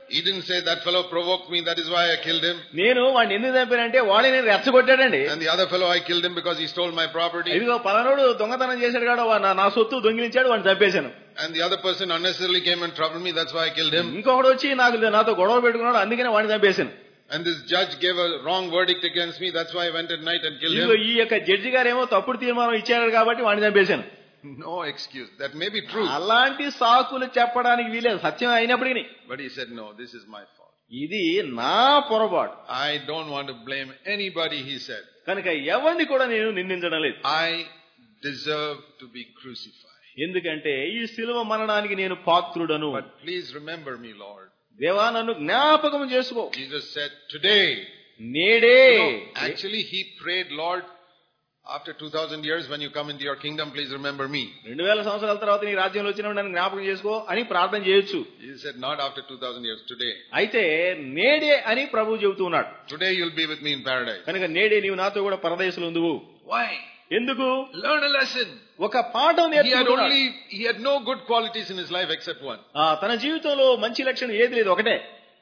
He didn't say that fellow provoked me, that is why I killed him. నేను వాడిని ఎందుకు చంపానంటే వాడే నేను రెచ్చగొట్టాడండి. And the other fellow I killed him because he stole my property. ఇదిగో పలానోడు దొంగతనం చేశాడు కాడ నా సొత్తు దొంగిలించాడు వాడిని చంపేశాను. And the other person unnecessarily came and troubled me, that's why I killed him. ఇంకొకడు వచ్చి నాకు నాతో గొడవ పెట్టుకున్నాడు అందుకనే వాడిని చంపేశాను. And this judge gave a wrong verdict against me, that's why I went at night and killed him. ఈ యొక్క జడ్జి గారేమో తప్పుడు తీర్మానం ఇచ్చారు కాబట్టి వాడిని చంపేశాను. No excuse. That may be true. అలాంటి సాకులు చెప్పడానికి వీలేదు సత్యం అయినప్పటికీ. But he said, no, this is my fault. ఇది నా పొరపాటు. I don't want to blame anybody, he said. కనుక ఎవరిని కూడా నేను నిందించడం లేదు. I deserve to be crucified. ఎందుకంటే ఈ శిలువ మరణానికి నేను పాత్రుడను. But please remember me, Lord. దేవా నన్ను జ్ఞాపకం చేసుకో. Jesus said, today. నేడే. No, actually he prayed, Lord, after two thousand years when you come into your kingdom, please remember me. రెండు వేల సంవత్సరాల తర్వాత నీ రాజ్యంలో వచ్చినప్పుడు నన్ను జ్ఞాపకం చేసుకో అని ప్రార్థన చేయొచ్చు. He said, not after two thousand years, today. అయితే నేడే అని ప్రభువు చెబుతూ ఉన్నాడు. Today you'll be with me in paradise. కనుక నేడే నీవు నాతో కూడా పరదేశంలో ఉందువు. Why? ఎందుకు? Learn a lesson. ఒక పాఠం నేర్చుకున్నాడు. He had only he had no good qualities in his life except one. తన జీవితంలో మంచి లక్షణం ఏది లేదు ఒకటే.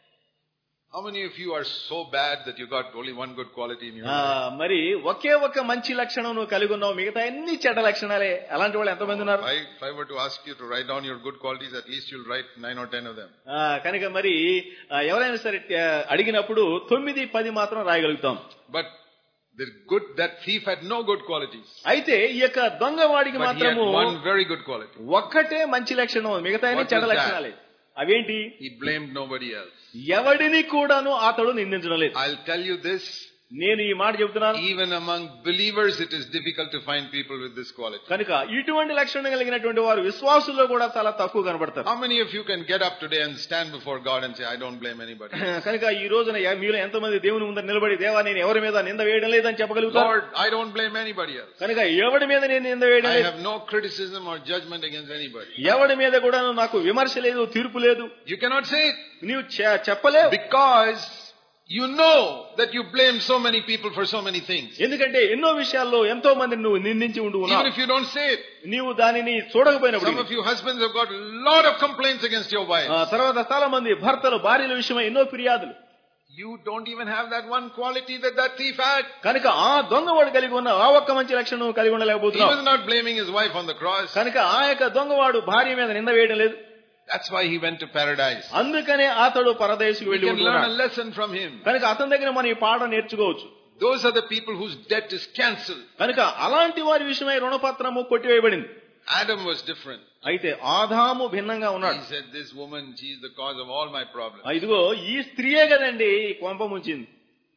How many of you are so bad that you got only one good quality in your life? మరి ఒకే ఒక మంచి లక్షణం నువ్వు కలిగి ఉన్నావు మిగతా అన్ని చెడ్డ లక్షణాలే. అలాంటి వాళ్ళు ఎంతమంది ఉన్నారు? If I were to ask you to write down your good qualities, at least you'll write nine or ten of them. కనుక మరి ఎవరైనా సరే అడిగినప్పుడు తొమ్మిది పది మాత్రం రాయగలుగుతాం. But the good that thief had no good qualities. అయితే ఈ యొక్క దొంగవాడికి మాత్రము one very good quality. ఒక్కటే మంచి లక్షణం మిగతా అన్ని చెడ్డ లక్షణాలే. అవేంటి? He blamed nobody else. ఎవడిని కూడాను అతడు నిందించడం లేదు. I'll tell you this. నేను ఈ మాట చెప్తున్నాను. Even among believers it is difficult to find people with this quality. కనుక ఇటువంటి లక్షణం కలిగినటువంటి వారు విశ్వాసుల్లో కూడా చాలా తక్కువ కనబడతారు. How many of you can get up today and stand before God and say, I don't blame anybody? కనుక ఈ రోజున మీలో ఎంతమంది దేవుని ముందర నిలబడి దేవా నేను ఎవరి మీద నింద వేయడం లేదని చెప్పగలుగుతారు? Lord, I don't blame anybody else. కనుక ఎవడి మీద నేను నింద వేయడం లేదు. I have no criticism or judgment against anybody. ఎవడి మీద కూడా నాకు విమర్శ లేదు, తీర్పు లేదు. You cannot say it. నీవు చెప్పలేవు. Because you know that you blame so many people for so many things. ఎందుకంటే ఎన్నో విషయాల్లో ఎంతో మందిని నువ్వు నిందించి ఉండు ఉన్నావు. Even if you don't say it. నీవు దానిని చూడకపోయినప్పుడు. Some of you husbands have got a lot of complaints against your wives. తర్వాత చాలా మంది భర్తలు భార్యల విషయమై ఎన్నో ఫిర్యాదులు. You don't even have that one quality that that thief had. కనుక ఆ దొంగవాడు కలిగి ఉన్న ఆ ఒక్క మంచి లక్షణం కలిగి ఉండలేకపోతున్నావు. He was not blaming his wife on the cross. కనుక ఆ యొక్క దొంగవాడు భార్య మీద నింద వేయడం లేదు. That's why he went to paradise. అందుకనే అతడు పరదేశుకు వెళ్ళి ఉన్నాడు. We can learn a lesson from him. కనుక అతని దగ్గర మనం ఈ పాఠం నేర్చుకోవచ్చు. Those are the people whose debt is cancelled. కనుక అలాంటి వారి విషయమై రుణపత్రము కొట్టివేయబడింది. Adam was different. అయితే ఆదాము భిన్నంగా ఉన్నాడు. He said, this woman, she is the cause of all my problems. ఇదిగో ఈ స్త్రీయే కదండి కొంప ముంచింది.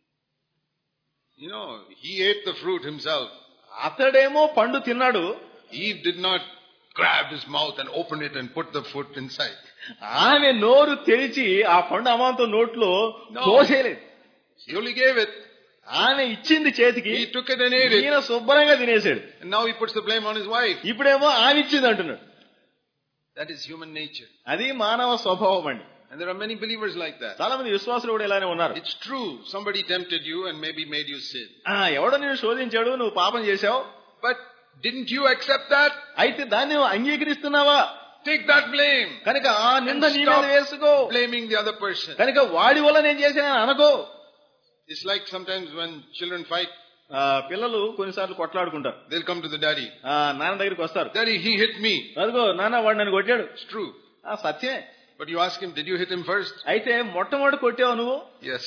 You know, he ate the fruit himself. అతడేమో పండు తిన్నాడు. Eve did not grab his mouth and open it and put the fruit inside. ఆమె నోరు తెరిచి ఆ పండు అమాంతం నోట్లో తోసేయలేదు. She only gave it. ఆమె ఇచ్చింది చేతికి. He took it and ate it. ఈయన శుభ్రంగా తినేశాడు. And now he puts the blame on his wife. ఇప్పుడేమో ఆమె ఇచ్చింది అంటున్నాడు. That is human nature. అది మానవ స్వభావం అండి. And there are many believers like that. చాలా మంది విశ్వాసులు కూడా ఇలానే ఉన్నారు. It's true. Somebody tempted you and maybe made you sin. ఎవడో నిన్ను శోధించాడు, నువ్వు పాపం చేశావు. But didn't you accept that? అయితే దాన్ని అంగీకరిస్తున్నావా? Take that blame. కనుక ఆ నింద నీ మీద వేసుకో. Blaming the other person. కనుక వాడి వల్ల నేను చేశాను అనుకో. It's like sometimes when children fight. పిల్లలు కొన్నిసార్లు కొట్లాడుకుంటారు. They'll come to the daddy. నాన్న దగ్గరికి వస్తారు. Daddy, he hit me. అదిగో నాన్న వాడు నన్ను కొట్టాడు. It's true. సత్యమే. But you ask him, did you hit him first? అయితే మొట్టమొదటి కొట్టావు నువ్వు? Yes.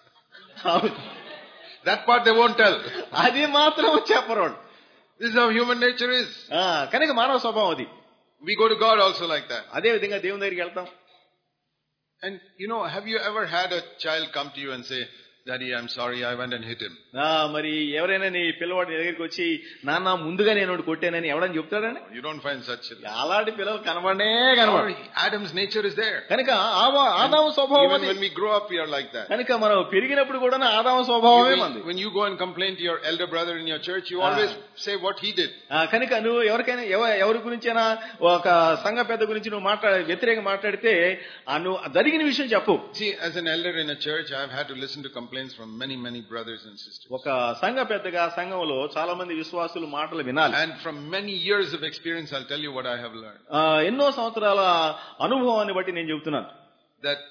That part they won't tell. అది మాత్రం చెప్పరు. This is how human nature is. కనుక మానవ స్వభావం అది. We go to God also like that. అదే విధంగా దేవుని దగ్గరికి వెళ్తాం. And you know, have you ever had a child come to you and say, Daddy, I'm sorry, I went and hit him? మరి ఎవరైనా నీ పిల్లవాడి దగ్గరికి వచ్చి నాన్న ముందుగా నేను కొట్టానని ఎవడని చెప్తాడని? You don't find such children. అలాంటి పిల్లలు కనబడే కనబడి. Adam's nature is there. కనుక ఆదాము స్వభావం. Even when we grow up, we are like that. కనుక మనం పెరిగినప్పుడు కూడా ఆదాము స్వభావమే మనది. When you go and complain to your elder brother in your church, you always say what he did. కనుక నువ్వు ఎవరికైనా ఎవరి గురించైనా ఒక సంఘ పెద్ద గురించి నువ్వు మాట్లాడ వ్యతిరేకంగా మాట్లాడితే నువ్వు జరిగిన విషయం చెప్పు. See, as an elder in a church, I've had to listen to complaints from many many brothers and sisters. ఒక సంఘ పెద్దగా సంఘంలో చాలా మంది విశ్వాసులు మాటలు వినాలి. And from many years of experience, I'll tell you what I have learned. ఎన్నో సంవత్సరాల అనుభవాన్ని బట్టి నేను చెప్తున్నాను. That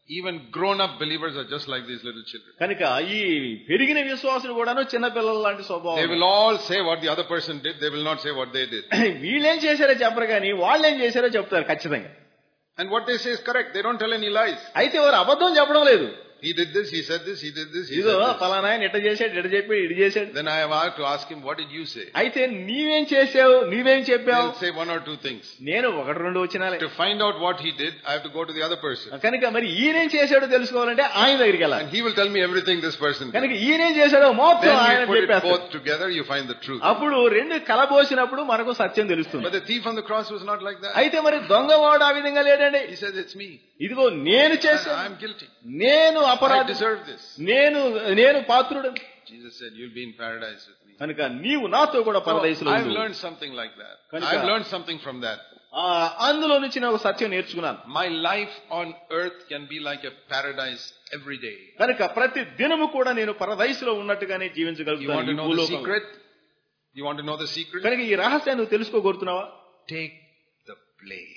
Even grown-up believers are just like these little children. కనుక ఈ పెరిగిన విశ్వాసులు కూడాను చిన్న పిల్లల లాంటి స్వభావం. They will all say what the other person did. They will not say what they did. వీళ్ళేం చేశారో చెప్పరు కానీ వాళ్ళు ఏం చేశారో చెప్తారు ఖచ్చితంగా. And what they say is correct. They don't tell any lies. అయితే వారు అబద్ధం చెప్పడం లేదు. He did this, he said this, he did this, he ఇదో said this. ఫలానా ఆయన ఇట్ట చేశాడు, ఇట్ట చెప్పాడు, ఇటు చేశాడు. Then I have to ask him, what did you say? అయితే నీవేం చేసావు, నీవేం చెప్పావు? He'll say one or two things. నేను ఒకటి రెండు వచ్చినాలే. To find out what he did, I have to go to the other person. కనుక మరి ఈయనేం చేశాడో తెలుసుకోవాలంటే ఆయన దగ్గరికి వెళ్ళాలి. And he will tell me everything this person did. కనుక ఈయనేం చేశాడో మొత్తం ఆయన చెప్పేస్తాడు. Then you put it both together, you find the truth. అప్పుడు రెండు కలబోసినప్పుడు మనకు సత్యం తెలుస్తుంది. But the thief on the cross was not like that. అయితే మరి దొంగవాడు ఆ విధంగా లేడండి. He says, it's me. ఇదిగో నేను చేశాను, I am guilty. నేను అపరాధి, I deserve this. నేను నేను పాత్రుడు. Jesus said, you'll be in paradise with me. కనుక నీవు నాతో కూడా పరదేశంలో ఉండు. ఉండు. I've learned something like that. I've learned something from that. అందులో నుంచి నేను ఒక సత్యం నేర్చుకున్నాను. My life on earth can be like a paradise every day. కనుక ప్రతి దినము కూడా నేను పరదేశంలో ఉన్నట్టుగానే You జీవించగలుగుతాను. want to know the secret? You want to know the secret? కనుక ఈ రహస్యాన్ని నువ్వు తెలుసుకోగోరుతున్నావా? Take the blame.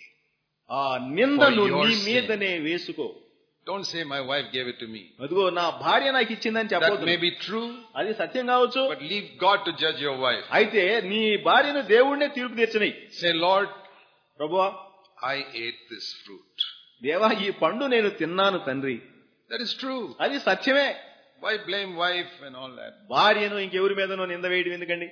ఆ నిందను నీ మీదనే వేసుకో. Don't say my wife gave it to me. అదిగో నా భార్య నాకు ఇచ్చిందని చెప్పొద్దు. That may be true. అది సత్యం కావచ్చు. But leave God to judge your wife. అయితే నీ భార్యను దేవుడినే తీర్పు తీర్చని. Say, Lord, ప్రభువా, I ate this fruit. దేవా ఈ పండు నేను తిన్నాను తండ్రి. That is true. అది సత్యమే. Why blame wife and all that? భార్యను ఇంకెవరి మీదనో నింద వేయడం ఎందుకండి?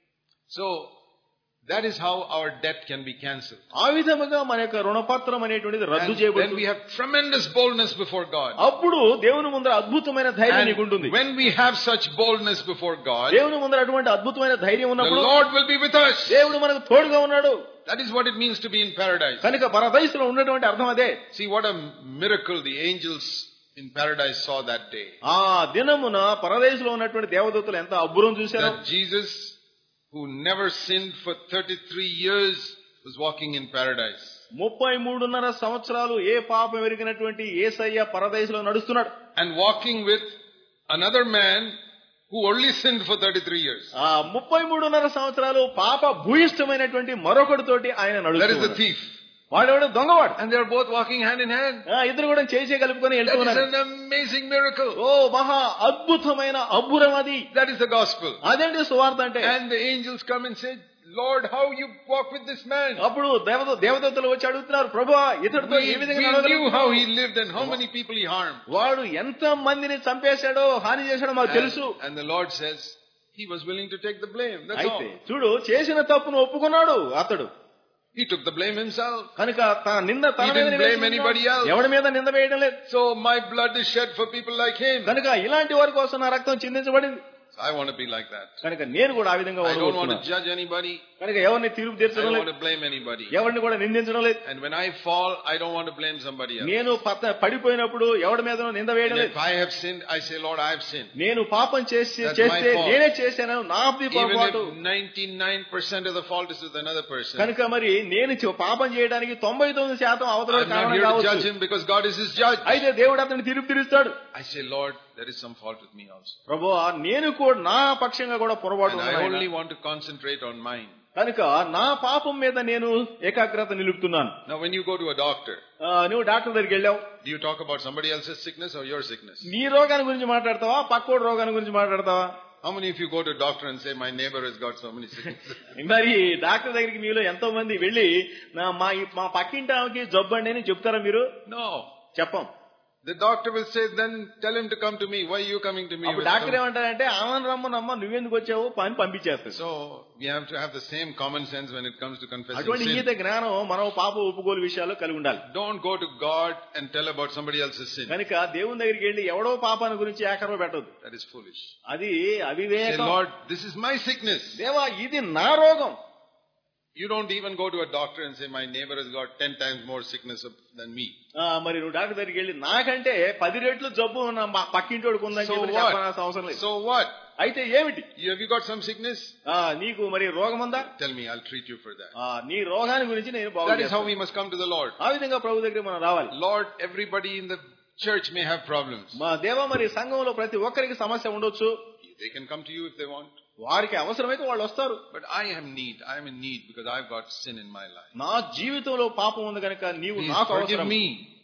So that is how our debt can be cancelled. ఆ విధముగా మన యొక్క రుణపత్రం అనేటువంటిది రద్దు చేయబడుతుంది. Then we have tremendous boldness before God. అప్పుడు దేవుని ముందర అద్భుతమైన ధైర్యం నీకు ఉంటుంది. When we have such boldness before God, దేవుని ముందర అటువంటి అద్భుతమైన ధైర్యం ఉన్నప్పుడు the Lord will be with us. దేవుడు మనకు తోడుగా ఉన్నాడు. That is what it means to be in paradise. కనుక పరదేశంలో ఉన్నటువంటి అర్థం అదే. See what a miracle the angels in paradise saw that day. ఆ దినమున పరదేశంలో ఉన్నటువంటి దేవదూతలు ఎంత అద్భుతం చూశారు. That Jesus, who never sinned for thirty-three years, was walking in paradise. ముప్పై మూడున్నర సంవత్సరాలు ఏ పాపం ఎరిగినటువంటి యేసయ్య పరదేశంలో నడుస్తున్నాడు. And walking with another man who only sinned for thirty-three years. ఆ ముప్పై మూడున్నర సంవత్సరాలు పాప భూయిష్టమైనటువంటి మరొకడితోటి ఆయన నడుస్తున్నాడు. That is the thief. వాడెవడు దొంగవాడు. And they are both walking hand in hand. ఇద్దరు కూడా చేయి చేయి కలుపుకొని వెళ్తున్నారు. That is an amazing miracle. ఓ మహా అద్భుతమైన అబ్బురం అది. That is the gospel. అదేంటి సువార్త అంటే. And the angels come and say, Lord, how you walk with this man? అప్పుడు దేవత దేవదూతలు వచ్చి అడుగుతున్నారు, ప్రభువా ఇతడితో ఏ విధంగా నడవగలవు? We knew how he lived and how many people he harmed. వాడు ఎంత మందిని చంపేశాడో హాని చేశాడో మాకు తెలుసు. And the Lord says he was willing to take the blame. That's all. అయితే చూడు చేసిన తప్పును ఒప్పుకున్నాడు అతడు. He took the blame himself. కనుక తన నింద తన మీద వేయడం blame anybody else. ఎవరి మీద నింద వేయడం లేదు. So my blood is shed for people like him. కనుక ఇలాంటి వారి కోసం నా రక్తం చిందించబడింది. So I want to be like that. కనుక నేను కూడా ఆ విధంగా I don't want to judge anybody. కనుక ఎవరిని తీర్పు తీర్చడం లేదు. I don't want to blame anybody. ఎవరిని కూడా నిందించడం లేదు. And when I fall, I don't want to blame somebody else. నేను పడిపోయినప్పుడు ఎవరి మీదనో నింద వేయడం లేదు. If I have sinned, I say, Lord, I have sinned. నేను పాపం చేసి చేస్తే నేనే చేశాను, నాది పొరపాటు. Even if ninety-nine percent of the fault is with another person. కనుక మరి నేను పాపం చేయడానికి తొంభై తొమ్మిది శాతం అవతల కారణం కావచ్చు. I'm not here to judge him because God is his judge. అయితే దేవుడు అతన్ని తీర్పు తీరుస్తాడు. I say, Lord, there is some fault with me also. ప్రభువా నేను కూడా నా పక్షంగా కూడా పొరపాటు ఉంది. I only want to concentrate on mine. కనుక నా పాపం మీద నేను ఏకాగ్రత నిలుపుతున్నాను. Now when you go to a doctor, నువ్వు డాక్టర్ దగ్గరికి వెళ్ళావు. Do you talk about somebody else's sickness or your sickness? నీ రోగాన్ని గురించి మాట్లాడతావా, పక్కోడి రోగాన్ని గురించి మాట్లాడతావా? How many of you go to a doctor and say, my neighbor has got so many sicknesses? మరి డాక్టర్ దగ్గరికి మీలో ఎంతో మంది వెళ్ళి నా మా మా పక్కింటి ఆమెకి జబ్బు అండి అని చెప్తారా మీరు? No. చెప్పం. The doctor will say, then tell him to come to me. Why are you coming to me? అప్పుడు డాక్టర్ ఏమంటారంటే ఆమెను రమ్మనమ్మ నువ్వెందుకు వచ్చావు పని పంపించేస్తారు. So we have to have the same common sense when it comes to confessing sin. అటువంటి ఈత జ్ఞానం మనం పాప ఒప్పుకోలు విషయాల్లో కలిగి ఉండాలి. Don't go to God and tell about somebody else's sin. కనుక దేవుని దగ్గరికి వెళ్ళి ఎవడో పాపాన్ని గురించి ఏకరవ పెట్టొద్దు. That is foolish. అది అవివేకం. Say, Lord, this is my sickness. దేవా ఇది నా రోగం. You don't even go to a doctor and say, my neighbor has got ten times more sickness than me. మరి నువ్వు డాక్టర్ దగ్గరికి వెళ్ళి నాకంటే పది రెట్లు జబ్బు మా పక్కింటోడికి ఉందని చెప్పి చెప్పాల్సిన అవసరం లేదు. So what? అయితే ఏమిటి? Have you got some sickness? నీకు మరి రోగం ఉందా? Tell me, I'll treat you for that. నీ రోగాన్ని గురించి నేను బాగు చేస్తాను. That is how we must come to the Lord. ఆ విధంగా ప్రభు దగ్గరికి మనం రావాలి. Lord, everybody in the church may have problems. మా దేవా మరి సంఘంలో ప్రతి ఒక్కరికి సమస్య ఉండొచ్చు. They can come to you if they want. వారికి అవసరమైతే వాళ్ళు వస్తారు. But I am need. I am in need because I've got sin in my life. నా జీవితంలో పాపం ఉంది కనుక నీవు నాకు అవసరం. Forgive me.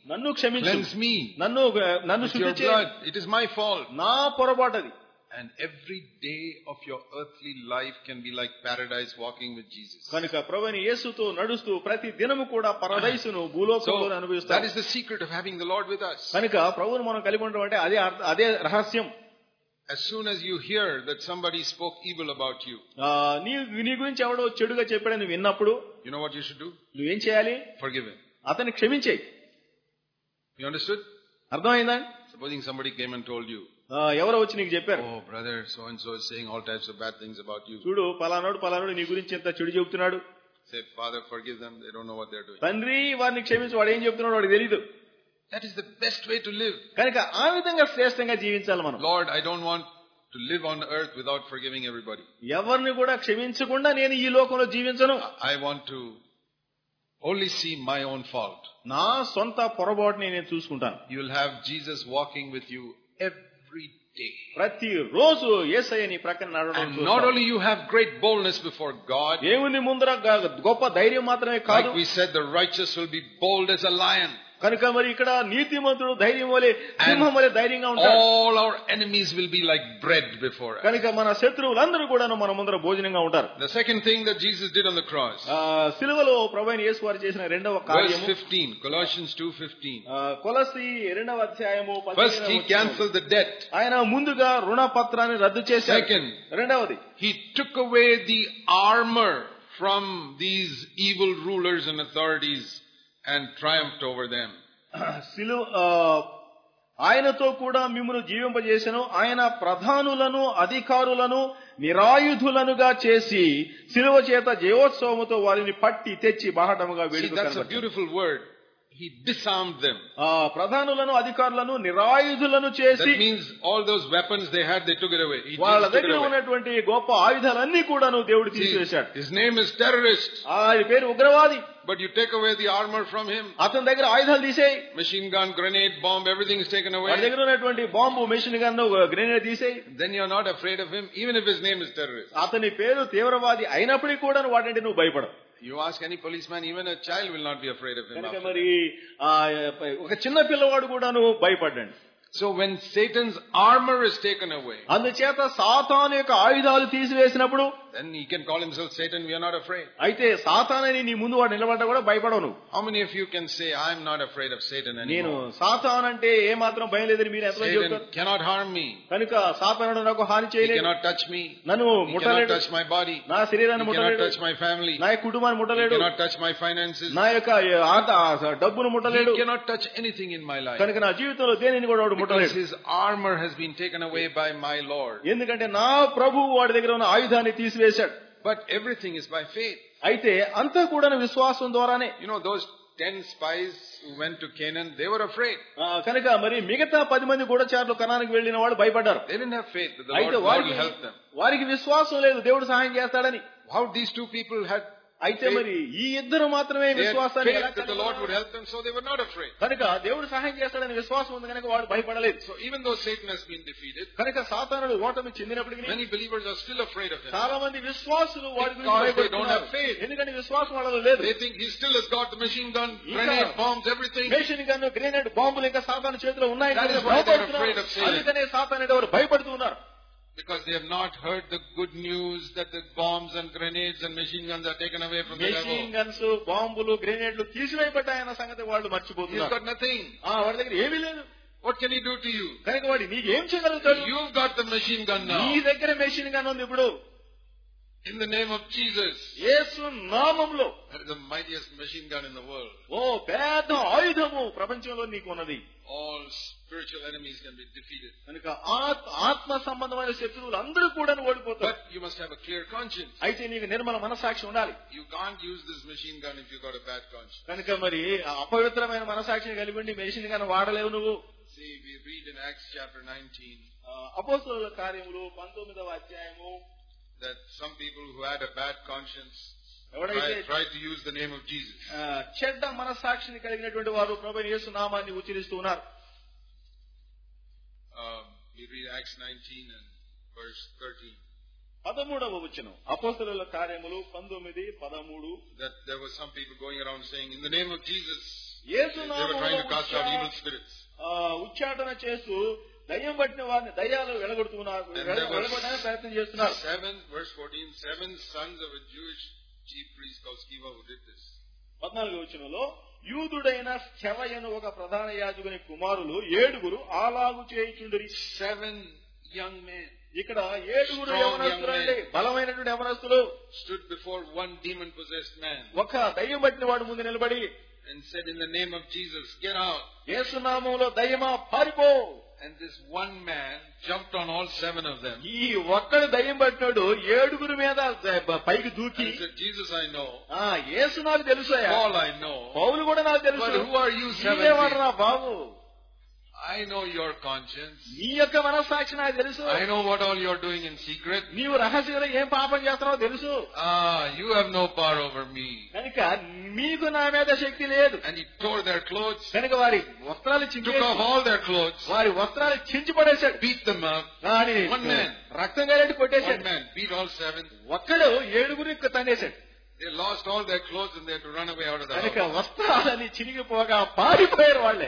నన్ను క్షమించు, cleanse me నన్ను నన్ను with your శుద్ధి చేయి, blood. It is my fault. నా పొరపాటది. And every day of your earthly life can be like paradise walking with Jesus. కనుక ప్రభువైన యేసుతో నడుస్తూ ప్రతి దినము కూడా పరదైసును భూలోకంలో అనుభవిస్తాం. That is the secret of having the Lord with us. కనుక ప్రభువును మనం కలిగి ఉండడం అంటే అదే అదే రహస్యం. As soon as you hear that somebody spoke evil about you, నీ నీ గురించి ఎవడో చెడుగా చెప్పాడని విన్నప్పుడు, you know what you should do? నువ్వేం చేయాలి? Forgive him. అతన్ని క్షమించేయి. You understood? అర్థమైందా? Supposing somebody came and told you, ఎవరో వచ్చి నీకు చెప్పారు, oh brother so and so is saying all types of bad things about you. చూడు పలానాడు పలానాడు నీ గురించి ఎంత చెడు చెబుతున్నాడు. Say, Father, forgive them, they don't know what they're doing. తండ్రి వారిని క్షమించు, వాడు ఏం చెప్తున్నాడు వాడికి తెలియదు. That is the best way to live. కనుక ఆ విధంగా శ్రేష్టంగా జీవించాలి మనం. Lord, I don't want to live on earth without forgiving everybody. ఎవరిని కూడా క్షమించకుండా నేను ఈ లోకంలో జీవించను. I want to only see my own fault. నా సొంత పొరపాటుని నేను చూసుకుంటాను. You will have Jesus walking with you every day. ప్రతి రోజు యేసయ్య నీ ప్రక్కన నడవడం చూస్తావు. Not only you have great boldness before God. దేవుని ముందర గొప్ప ధైర్యం మాత్రమే కాదు. Like we said, the righteous will be bold as a lion. కనుక మరి ఇక్కడ నీతిమంతుడు ధైర్యం వలె సింహం వలె ధైర్యంగా ఉంటాడు. All our enemies will be like bread before us. కనుక మన శత్రువులందరూ కూడా మన ముందర భోజనంగా ఉంటారు. The second thing that Jesus did on the cross, సిలువలో ప్రభువైన యేసు వారు చేసిన రెండవ కార్యము, verse fifteen, Colossians two fifteen. కొలస్సీ రెండవ అధ్యాయము First he cancelled the debt. ఆయన ముందుగా రుణ పత్రాన్ని రద్దు చేశాడు. Second, రెండవది he took away the armor from these evil rulers and authorities and triumphed over them. సిలువ ఆయనతో కూడా మిమ్మును జీవింపజేసెను, ఆయన ప్రధానులను అధికారులను నిరాయుధులనుగా చేసి సిలువ చేత జయోత్సవముతో వారిని పట్టి తెచ్చి బాహటముగా వేడుక. That's a beautiful word. He disarmed them. ప్రధానులను అధికారులను నిరాయుధులను చేసి, that means all those weapons they had, they took it away. వాళ్ళ దగ్గర ఉన్నటువంటి గొప్ప ఆయుధాలన్నీ కూడాను దేవుడు తీసివేశాడు. His name is terrorist. ఆయన పేరు ఉగ్రవాది. But you take away the armor from him. అతని దగ్గర ఆయుధాలు తీసేయి. Machine gun, grenade, bomb, everything is taken away. వాడి దగ్గర ఉన్నటువంటి బాంబు, మెషిన్ గన్, గ్రెనేడ్ తీసేయి. Then you are not afraid of him, even if his name is terrorist. అతని పేరు తీవ్రవాది అయినప్పటికీ కూడా వాటిని నువ్వు భయపడవు. You ask any policeman, even a child will not be afraid of him. కనుక మరి ఒక చిన్న పిల్లవాడు కూడాను భయపడ్డాడు. So when Satan's armor is taken away, అందుచేత సాతాను యొక్క ఆయుధాలు తీసివేసినప్పుడు, then he can call himself Satan, we are not afraid. అయితే సాతానని నీ ముందు వాడు నిలబడ్డా కూడా భయపడవు నువ్వు. How many of you can say, I am not afraid of Satan anymore? నేను సాతాను అంటే ఏ మాత్రం భయం లేదని మీరు ఎంతమంది చెప్తారు? Satan cannot harm me. కనుక సాతానుడు నాకు హాని చేయలేడు. He cannot touch me. నన్ను ముట్టలేడు. He cannot touch my body. నా శరీరాన్ని ముట్టలేడు. He cannot touch my family. నా కుటుంబాన్ని ముట్టలేడు. He cannot touch my finances. నా యొక్క డబ్బును ముట్టలేడు. He cannot touch anything in my life. కనుక నా జీవితంలో దేనిని కూడా వాడు ముట్టలేడు. His armor has been taken away by my Lord. ఎందుకంటే నా ప్రభువు వాడి దగ్గర ఉన్న ఆయుధాన్ని తీసివేశాడు. But everything is by faith. అయితే అంతా కూడా విశ్వాసం ద్వారానే. You know those ten spies who went to Canaan, they were afraid. కనుక మరి మిగతా పది మంది గూఢచారులు కనానికి వెళ్లిన వాళ్ళు భయపడ్డారు. They didn't have faith that the Lord, Lord will help them. వారికి విశ్వాసం లేదు దేవుడు సహాయం చేస్తాడని. How these two people had అయితే మరి ఈ ఇద్దరు మాత్రమే విశ్వాసాన్ని the Lord would help them, so they were not afraid. కనుక దేవుడు సహాయం చేస్తాడని విశ్వాసం ఉంది కనుక వాడు భయపడలేదు. So even though Satan has been defeated, కనుక సాతానుడు ఓటమి చెందినప్పటికీ many believers are still afraid of him. చాలా మంది విశ్వాసులు వాడి గురించి Because they don't భయపడుతున్నారు. have faith. ఎందుకంటే విశ్వాసం వాళ్ళలో లేదు. They think he still has got the machine gun, grenade, bombs, everything. Machine gun, grenade, బాంబులు ఇంకా సాతాను చేతిలో ఉన్నాయి. That is why they are afraid of Satan. అందుకనే సాతానుడు ఎవరు భయపడుతున్నారు. Because they have not heard the good news that the bombs and grenades and machine guns are taken away from the devil. Machine guns, బాంబులు, గ్రెనేడ్లు తీసివేయబడ్డాయన్న సంగతి వాళ్ళు మర్చిపోతున్నారు. He's got nothing. ఆ వాడి దగ్గర ఏమీ లేదు. What can he do to you? కనుక వాడు నీకు ఏం చేయగలుగుతాడు? You've got the machine gun now. నీ దగ్గర మెషిన్ గన్ ఉంది ఇప్పుడు. In the name of Jesus. యేసు నామములో. That is the mightiest machine gun in the world. ఓ పెద్ద ఆయుధము ప్రపంచంలో నీకు ఉన్నది. All spiritual enemies can be defeated. కనుక ఆత్మ సంబంధమైన శత్రువులు అందరూ కూడా ఓడిపోతారు. But you must have a clear conscience. అయితే నీకు నిర్మల మనసాక్షి ఉండాలి. You can't use this machine gun if you got a bad conscience. కనుక మరి అపవిత్రమైన మనసాక్షిని కలిగి ఉండి మెషిన్ గన్ వాడలేవు నువ్వు. See, we read in Acts chapter nineteen. అపోస్తలుల కార్యములు పంతొమ్మిదవ అధ్యాయము that some people who had a bad conscience tried, tried to use the name of Jesus. చెడ్డ మనసాక్షిని కలిగినటువంటి వారు ప్రభువైన యేసు నామాన్ని ఉచ్చరిస్తూ ఉన్నారు. We read Acts nineteen and verse thirteen. పదమూడవ వచనం అపోస్తలుల కార్యములు పంతొమ్మిది పదమూడు. That there were some people going around saying, in the name of Jesus Yesu They were trying to cast out evil spirits. ఉచ్చాటన చేస్తూ దయ్యం పట్టిన వారిని దయ్యాలు వెలగొడుతున్నారు, వెలగొట్టడానికి ప్రయత్నం చేస్తున్నారు. Seven, verse fourteen, seven sons of a Jewish chief priest called Sceva who did this. పద్నాలుగు వచనంలో యూదుడైన స్కెవయను ఒక ప్రధాన యాజకుని కుమారులు ఏడుగురు అలాగు చేయుచుండిరి. Seven young men. ఇక్కడ ఏడుగురు యవనస్తులండి, బలమైనటువంటి యవనస్తులు. Stood before one demon possessed man. ఒక దయ్యం పట్టిన వాడు ముందు నిలబడి and said, in the name of Jesus, get out. యేసు నామములో దయ్యమా పారిపో. And this one man jumped on all seven of them. ఈ ఒక్కడు దయ్యం పట్టినాడు ఏడుగురు మీద పైకి దూకి, and said, Jesus I know. ఆ యేసు నాకు తెలుసయ్యా. Paul I know. పౌలు కూడా నాకు తెలుసు. But who are you seven? నీవేవాడురా Babu? I know your conscience. నీ యొక్క మనస్సాక్షి నాకు తెలుసు. I know what all you're doing in secret. నీవు రహస్యంగా ఏం పాపం చేస్తున్నావో తెలుసు. Ah, you have no power over me. కనుక మీకు నా మీద శక్తి లేదు. And he tore their clothes. కనుక వారి వస్త్రాలు చించి, took off all their clothes. వారి వస్త్రాలు చించి పడేశాడు. beat them up. One man. రక్తం గారెట్టి కొట్టేశాడు. One man beat all seven. ఒక్కడు ఏడుగురు తన్నేశాడు. They lost all their clothes and they had to run away out of the house. కనుక వస్త్రాలని చినిగిపోగా పారిపోయారు వాళ్ళే.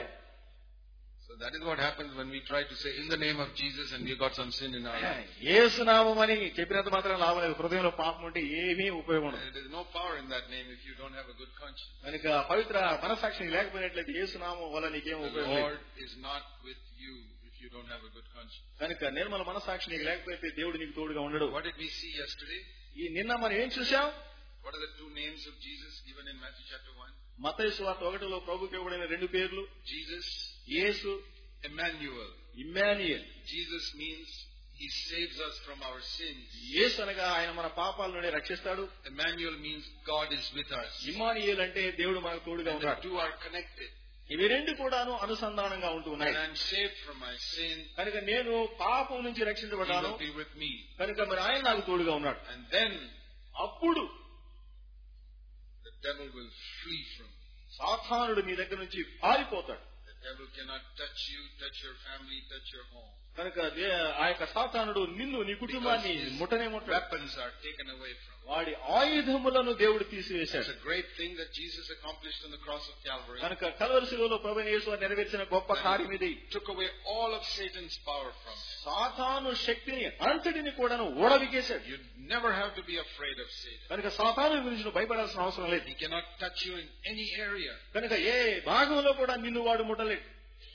So that is what happens when we try to say in the name of Jesus and we got some sin in our life. యేసు నామమని చెప్పినంత మాత్రం లాభం లేదు. హృదయంలో పాపం ఉంటే ఏమీ ఉపయోగం ఉండదు. There is no power in that name if you don't have a good conscience. కనుక పవిత్ర మనస్సాక్షి లేకపోయినట్లయితే యేసు నామం వల్ల నీకేం ఉపయోగం లేదు. The Lord is not with you if you don't have a good conscience. కనుక నిర్మల మనస్సాక్షి నీకు లేకపోతే దేవుడు నీకు తోడుగా ఉండడు. What did we see yesterday? ఈ నిన్న మనం ఏం చూసాం? What are the two names of Jesus given in Matthew chapter one? మత్తయి సువార్త ఒకటిలో ప్రభువుకి ఇవ్వబడిన రెండు పేర్లు. Jesus, యేసు, Emmanuel. Emmanuel. Jesus means he saves us from our sins. యేసు అనగా ఆయన మన పాపాల నుండి రక్షిస్తాడు. Emmanuel means God is with us. Emmanuel అంటే దేవుడు మనకు తోడుగా ఉన్నాడు. The two are connected. ఇవి రెండు కూడాను అనుసంధానంగా ఉంటున్నాయి. And I'm saved from my sin. కనుక నేను పాపం నుంచి రక్షించబడ్డాను. He will be with me. కనుక మరి ఆయన నాకు తోడుగా ఉన్నాడు. And then అప్పుడు the devil will flee from me. సాతానుడు మీ దగ్గర నుంచి పారిపోతాడు. The devil cannot touch you, touch your family, touch your home. కనుక ఆ యొక్క సాతానుడు నిన్ను నీ కుటుంబాన్ని ముట్టనే ముట్ట. Weapons are taken away from him. వాడి ఆయుధములను దేవుడు తీసివేశాడు. It's a great thing that Jesus accomplished on the cross of Calvary. కనుక కల్వరి శిలువలో ప్రభువైన యేసు నెరవేర్చిన గొప్ప కార్యం ఇది. Took away all of Satan's power from him. సాతాను శక్తిని అంతటిని కూడాను ఓడవికేశాడు. You never have to be afraid of Satan. కనుక సాతాను గురించి భయపడాల్సిన అవసరం లేదు. He cannot touch you in any area. కనుక ఏ భాగంలో కూడా నిన్ను వాడు ముట్టలేడు.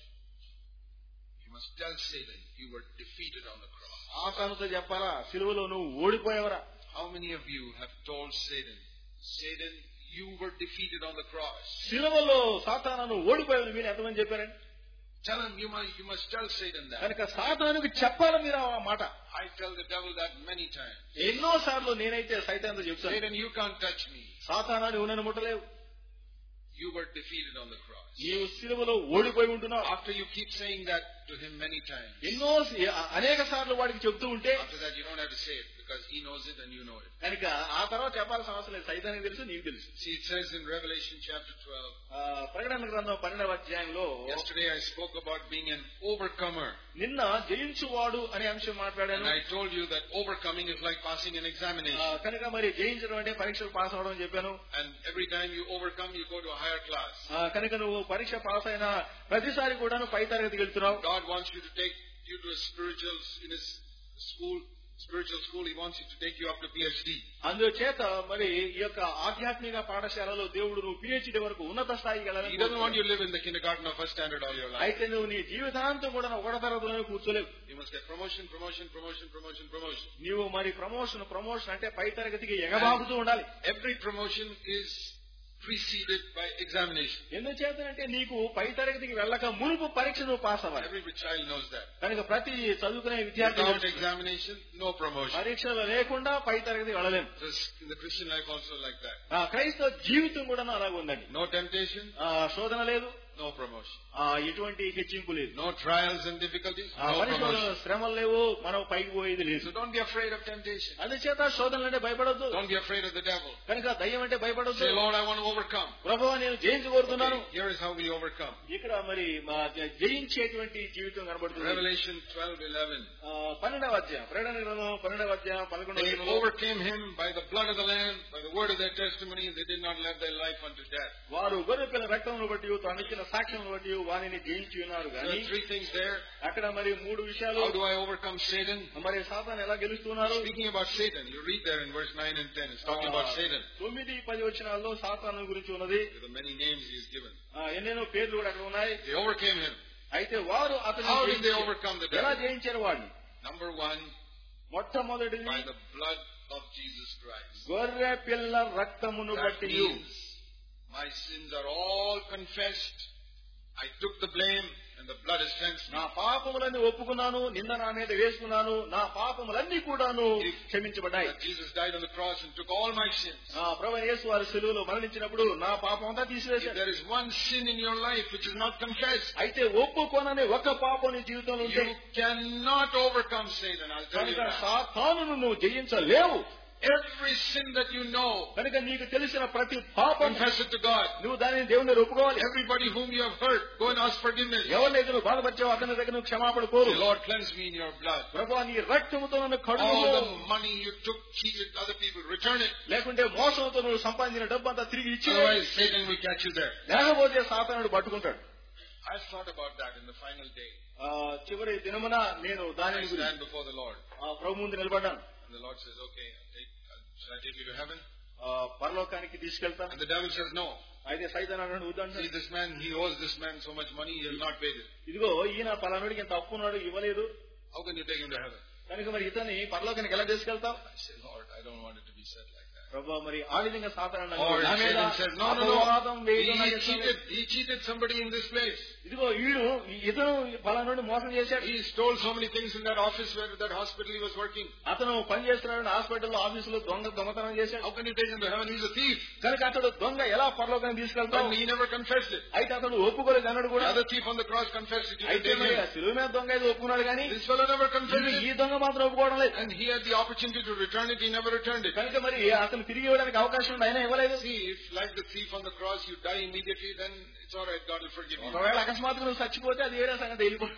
You must tell Satan you were defeated on the cross. సాతానుతో చెప్పాలా, సిలువలో నువ్వు ఓడిపోయావరా? How many of you have told Satan, Satan, you were defeated on the cross? సిలువలో సాతాను ఓడిపోయావని మీరు ఎంతమంది చెప్పారండి? Tell him, you must, you must tell Satan that. కనుక సాతానుకి చెప్పాలి మీరు ఆ మాట. I tell the devil that many times. ఎన్నో సార్లు నేనైతే సైతానుతో చెప్తాను, Satan, you can't touch me. సాతానా నువ్వు నన్ను ముట్టలేవు. You were defeated on the cross. నీవు సిలువలో ఓడిపోయి ఉంటున్నావు. After you keep saying that to him many times. ఎన్నో అనేక సార్లు వాడికి చెప్తూ ఉంటే, after that you don't have to say it because he knows it and you know it. కనుక ఆ తర్వాత చెప్పాల్సిన అవసరం లేదు. సైతానికి తెలుసు, నీకు తెలుసు. See, it says in Revelation chapter twelve. ప్రకటన గ్రంథం పన్నెండవ అధ్యాయంలో, yesterday I spoke about being an overcomer. నిన్న జయించువాడు అనే అంశం మాట్లాడాను. And I told you that overcoming is like passing an examination. కనుక మరి జయించడం అంటే పరీక్షలు పాస్ అవడం అని చెప్పాను. And every time you overcome you go to a higher class. కనుక నువ్వు పరీక్ష పాస్ అయిన ప్రతిసారి కూడా నువ్వు పై తరగతికి వెళ్తున్నావు. God wants you to take you to a spiritual in his school, spiritual school. He wants you to take you up to P H D. అందుచేత మరి ఈ యొక్క ఆధ్యాత్మిక పాఠశాలలో దేవుడు నువ్వు P H D వరకు ఉన్నత స్థాయికి వెళ్ళాలని. He doesn't want you to live in the kindergarten or first standard all your life. అయితే నువ్వు నీ జీవితాంతం కూడా ఒకటో తరగతిలోనే కూర్చోలేవు. You must get promotion, promotion, promotion, promotion, promotion. నీవు మరి ప్రమోషన్ ప్రమోషన్ అంటే పై తరగతికి ఎగబాగుతూ ఉండాలి. Every promotion is preceded by examination. ఎందుచేతనంటే నీకు పై తరగతికి వెళ్ళక మునుపు పరీక్ష నువ్వు పాస్ అవ్వాలి. Every child knows that. కనుక ప్రతి చదువుకునే విద్యార్థి without examination no promotion. పరీక్షలు లేకుండా పై తరగతికి వెళ్ళలేము. In the Christian life also like that. ఆ క్రైస్తవ జీవితం కూడా అలాగే ఉందండి. No temptation, శోధన లేదు, no promotion. ఆ ఎటువంటి హెచ్చింపు లేదు. No trials and difficulties, no promotion. శ్రమలు లేవు, మనం పైకి పోయేది లేదు. So don't be afraid of temptation. అందుచేత శోధనలంటే భయపడొద్దు. Don't be afraid of the devil. కనుక దయ్యం అంటే భయపడొద్దు. Say, Lord, I want to overcome. ప్రభువా నేను జయించగోరుతున్నాను. Okay, here is how we overcome. ఇక్కడ మరి జయించేటువంటి జీవితం కనబడుతుంది. Revelation twelve eleven. పన్నెండవ అధ్యాయం, ప్రకటన గ్రంథం పన్నెండవ అధ్యాయం పదకొండవ They overcame him by the blood of the Lamb, by the word of their testimony. They did not let their life unto death. వారు గొర్రెపిల్ల రక్తమును బట్టి తాను ఇచ్చిన సాక్ష్యమును బట్టి వారిని జయించి ఉన్నారు. There are three things there. అక్కడ మరి మూడు విషయాలు. How do I overcome Satan? మరి సాతాను ఎలా గెలుస్తున్నారు? Speaking about Satan, you read there in verse nine and ten. It's talking about Satan. తొమ్మిది పది వచనాల్లో సాతాను గురించి ఉన్నది. There are many names he is given. ఎన్నెన్నో పేర్లు కూడా అక్కడ ఉన్నాయి. They overcame him. అయితే వారు అతను How did they overcome the devil? ఎలా జయించారు వాడిని? Number one, మొట్టమొదటిది by the blood of Jesus Christ. గొర్రె పిల్ల రక్తమును బట్టి. My sins are all confessed. I took the blame and the blood is cleansed. నా పాపములన్నీ ఒప్పుకున్నాను, నింద నా మీద వేసుకున్నాను, నా పాపములన్నీ కూడాను క్షమించబడ్డాయి. Jesus died on the cross and took all my sins. ఆ ప్రభువైన యేసు వారి శిలువలో మరణించినప్పుడు నా పాపం అంతా తీసివేశాడు. There is one sin in your life which is not confessed. అయితే ఒప్పుకోనని ఒక పాపం నీ జీవితంలో ఉంటే you cannot overcome Satan. I'll tell you that. సాతానును నువ్వు జయించలేవు. Every sin that you know, కనుక నీకు తెలిసిన ప్రతి పాపం confess it to God. నువ్వు దానిని దేవుని దగ్గర ఒప్పుకోవాలి. Everybody whom you have hurt, go and ask forgiveness. ఎవరినైతే నువ్వు బాధపరిచావో అతని దగ్గర నువ్వు క్షమాపణ కోరు. Lord, cleanse me in your blood. ప్రభువా నీ రక్తముతో నన్ను కడుగు. All the money you took, cheated other people, return it. లేకుంటే మోసంతో నువ్వు సంపాదించిన డబ్బు అంతా తిరిగి ఇచ్చి. Otherwise Satan will catch you there. లేకపోతే సాతానుడు పట్టుకుంటాడు. I thought about that in the final day. చివరి దినమున నేను దానిని గురించి stand before the Lord. ప్రభు ముందు నిలబడ్డాను. And the Lord says, okay, take, shall I take you to heaven? పరలోకానికి తీసుకెళ్తాను. And the devil says no. అయితే సైతాను అన్నాడు వద్దంటాడు. See this man, he owes this man so much money, he will not pay it. ఇదిగో ఈయన పలానాడికి ఎంత అప్పు ఉన్నాడు, ఇవ్వలేదు. How can you take him to heaven? కనుక మరి ఇతని పరలోకానికి ఎలా తీసుకెళ్తావు? I said, Lord, I don't want it to be said like that. ప్రభు మరి ఆ విధంగా సాతాను Or Satan says, no, no, no. He cheated, he cheated somebody in this place. ఇదిగో ఈడు ఇతను పలానాడు మోసం చేశాడు. He stole so many things in that office where that hospital he was working. అతను పని చేస్తున్నాడు హాస్పిటల్ ఆఫీసులో దొంగ దొంగతనం చేశాడు. How can you take him to heaven? He's a thief. కనుక అతడు దొంగ ఎలా పరలోకానికి తీసుకెళ్తావు? And he never confessed it. అయితే అతడు ఒప్పుకోలేదు అన్నాడు కూడా. The other thief on the cross confessed it. అయితే మరి శిలువ మీద దొంగ అయితే ఒప్పుకున్నాడు కానీ this fellow never confessed it. ఈ దొంగ మాత్రం ఒప్పుకోవడం లేదు. And he had the opportunity to return it, he never returned it. కనుక మరి అతను తిరిగి ఇవ్వడానికి అవకాశం ఉంది, అయినా ఇవ్వలేదు. See, if like the thief on the cross you die immediately, then it's all right, God will forgive you. ఒకవేళ అకస్మాత్తుగా నువ్వు చచ్చిపోతే అది వేరే సంగతి, వెళ్ళిపో.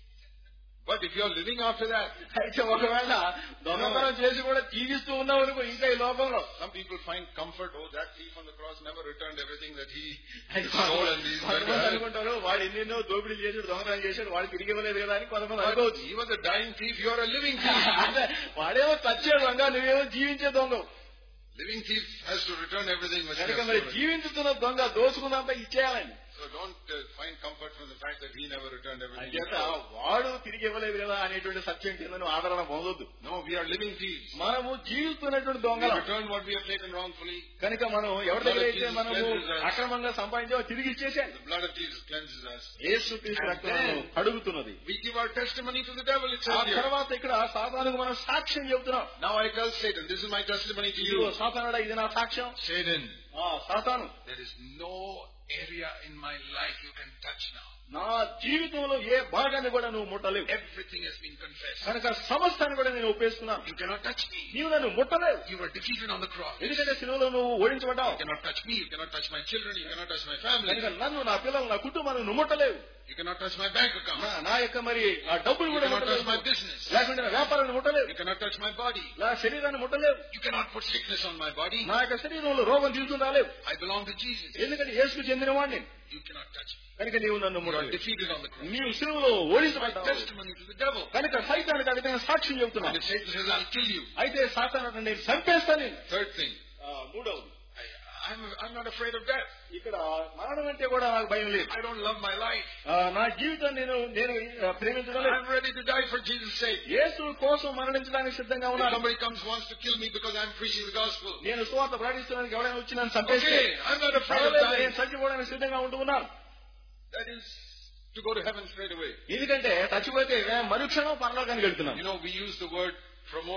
But if you are living after that, అయితే ఒకవేళ దొంగతనం చేసి కూడా జీవిస్తూ ఉన్నావు అనుకో ఇంకా ఈ లోకంలో. Some people find comfort, oh that thief on the cross never returned everything that he stole and these అనుకుంటారు వాడు ఎన్నెన్నో దోపిడీలు చేసాడు, దొంగతనం చేశాడు, వాడు తిరిగి ఇవ్వలేదు కదా అని కొంతమంది అనుకోవచ్చు. He was a dying thief, you are a living thief. వాడేమో చచ్చే దొంగ, నువ్వేమో జీవించే దొంగ. Living thief has to return everything which he has మరి జీవించుతున్న దొంగ దోచుకున్నంత ఇచ్చేయాలని. So don't uh, find comfort from the fact that he never returned everything. వాడు తిరిగి ఇవ్వలేదు కదా అనేటువంటి సత్యం కింద ఆదరణ పొందొద్దు. No, we are living thieves. మనము జీవిస్తున్నటువంటి దొంగలు. We return what we have taken wrongfully. కనుక మనం ఎవరి దగ్గర అయితే మనము అక్రమంగా సంపాదించామో తిరిగి ఇచ్చేసాం. The blood of Jesus cleanses us. యేసు క్రీస్తు రక్తం కడుగుతున్నది. We give our testimony to the devil. It's ఆ తర్వాత ఇక్కడ సాతానుకు మనం సాక్ష్యం చెబుతున్నాం. Now I tell Satan, this is my testimony to you. సాతానుడా ఇది నా సాక్ష్యం. Satan, ఆ సాతాను, there is no area in my life you can touch now. నా జీవితంలో ఏ భాగాన్ని కూడా నువ్వు ముట్టలేవు. Everything has been confessed. కనుక సమస్తాన్ని కూడా నేను ఒప్పేస్తున్నాను. You cannot touch me. నీవు నన్ను ముట్టలేవు. You were defeated on the cross. ఎందుకంటే శిలువలో నువ్వు ఓడించబడ్డావు. You cannot touch me. You cannot touch my children. You cannot touch my family. కనుక నన్ను, నా పిల్లలు, నా కుటుంబాన్ని నువ్వు ముట్టలేవు. You cannot touch my bank account. నా యొక్క మరి ఆ డబ్బులు కూడా ముట్టలేవు. You cannot touch my business. లేకుంటే నా వ్యాపారాన్ని ముట్టలేవు. You cannot touch my body. నా శరీరాన్ని ముట్టలేవు. You cannot put sickness on my body. నా యొక్క శరీరంలో రోగం తీసుకుని రాలేవు. I belong to Jesus. ఎందుకంటే యేసుకు చెందిన వాడిని. You cannot touch me. కనుక నీవు నన్ను ముట్టలేవు. Defeated on the cross. నీవు శిలువలో ఓడించబడ్డావు. Testimony to the devil. కనుక సైతానుకు ఆ విధంగా సాక్ష్యం చెబుతున్నాను. And Satan says, I'll kill you. అయితే సాతాను నేను చంపేస్తాను. Third thing. మూడవది, I'm, I'm not afraid of death. ఇక్కడ మరణం అంటే కూడా నాకు భయం లేదు. I don't love my life. నా జీవితం నేను నేను ప్రేమించడం లేదు. I'm ready to die for Jesus' sake. యేసు కోసం మరణించడానికి సిద్ధంగా ఉన్నాను. If somebody comes wants to kill me because I'm preaching the gospel. నేను సువార్త ప్రకటిస్తున్నానికి ఎవరైనా వచ్చి నన్ను చంపేస్తే Okay, I'm not afraid of dying. నేను చచ్చిపోవడానికి సిద్ధంగా ఉంటూ ఉన్నాను. That is to go to heaven straight away. ఎందుకంటే చచ్చిపోతే మరుక్షణం పరలోకానికి వెళ్తున్నాను. You know, we use the word promoted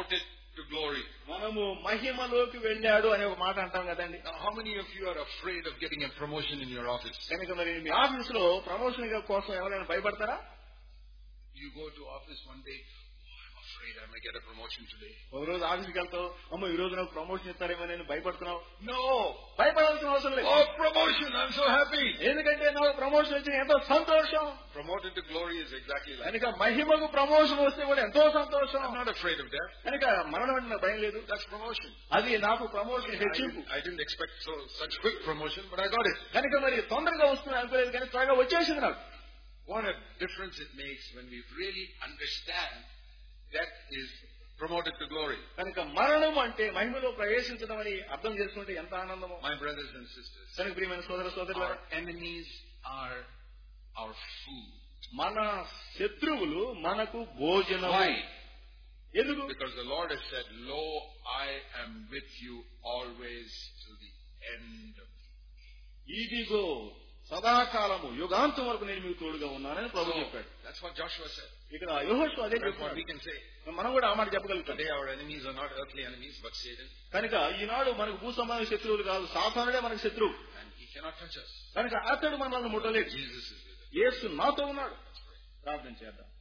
to glory. మనము మహిమలోకి వెళ్ళాడు అనే ఒక మాట అంటాం కదండి. Now, how many of you are afraid of getting a promotion in your office? కనుక మరి మీ ఆఫీస్ లో ప్రమోషన్ కోసం ఎవరైనా భయపడతారా? You go to office one day, oh, I'm afraid I may get a promotion today. ఒక రోజు ఆఫీస్కి వెళ్తావు, అమ్మ ఈ రోజు నాకు ప్రమోషన్ ఇస్తారేమో నేను భయపడుతున్నావు. No, భయపడాల్సిన అవసరం లేదు. Oh, promotion! I'm so happy. ఎందుకంటే నాకు ప్రమోషన్ వచ్చిన ఎంతో సంతోషం. Promoted to glory is exactly like. కనుక మహిమకు ప్రమోషన్ వస్తే కూడా ఎంతో సంతోషం. I'm not afraid of death. కనుక మరణం అంటే నాకు భయం లేదు. That's promotion. అది నాకు ప్రమోషన్ హెచ్చింపు. I didn't expect so such quick promotion, but I got it. కనుక మరి తొందరగా వస్తుంది అనుకోలేదు, కానీ త్వరగా వచ్చేసింది నాకు. What a difference it makes when we really understand that is promoted to glory. కనుక మరణం అంటే మహిమలో ప్రవేశించడం అని అర్థం చేసుకుంటే ఎంత ఆనందమో. My brothers and sisters, కనుక ప్రియమైన సోదర సోదరులారా, our enemies are our food. మన శత్రువులు మనకు భోజనం. Why? ఎందుకు? Because the Lord has said, "Lo, I am with you always to the end of the age." ఇదిగో సదాకాలము యుగాంతం వరకు నేను మీకు తోడుగా ఉన్నానని ప్రభు చెప్పాడు. That's what Joshua said. ఇక్కడ యెహోషువ అదే చెప్పాడు. We can say, మనం కూడా ఆ మాట చెప్పగలుగుతాం. Today our enemies are not earthly enemies but Satan. కనుక ఈనాడు మనకు భూ సంబంధ శత్రువులు కాదు, సాతానుడే మనకు శత్రువు. And he cannot touch us. కనుక అతడు మనల్ని ముట్టలేదు. Jesus is with us. యేసు నాతో ఉన్నాడు. ప్రార్థన చేద్దాం.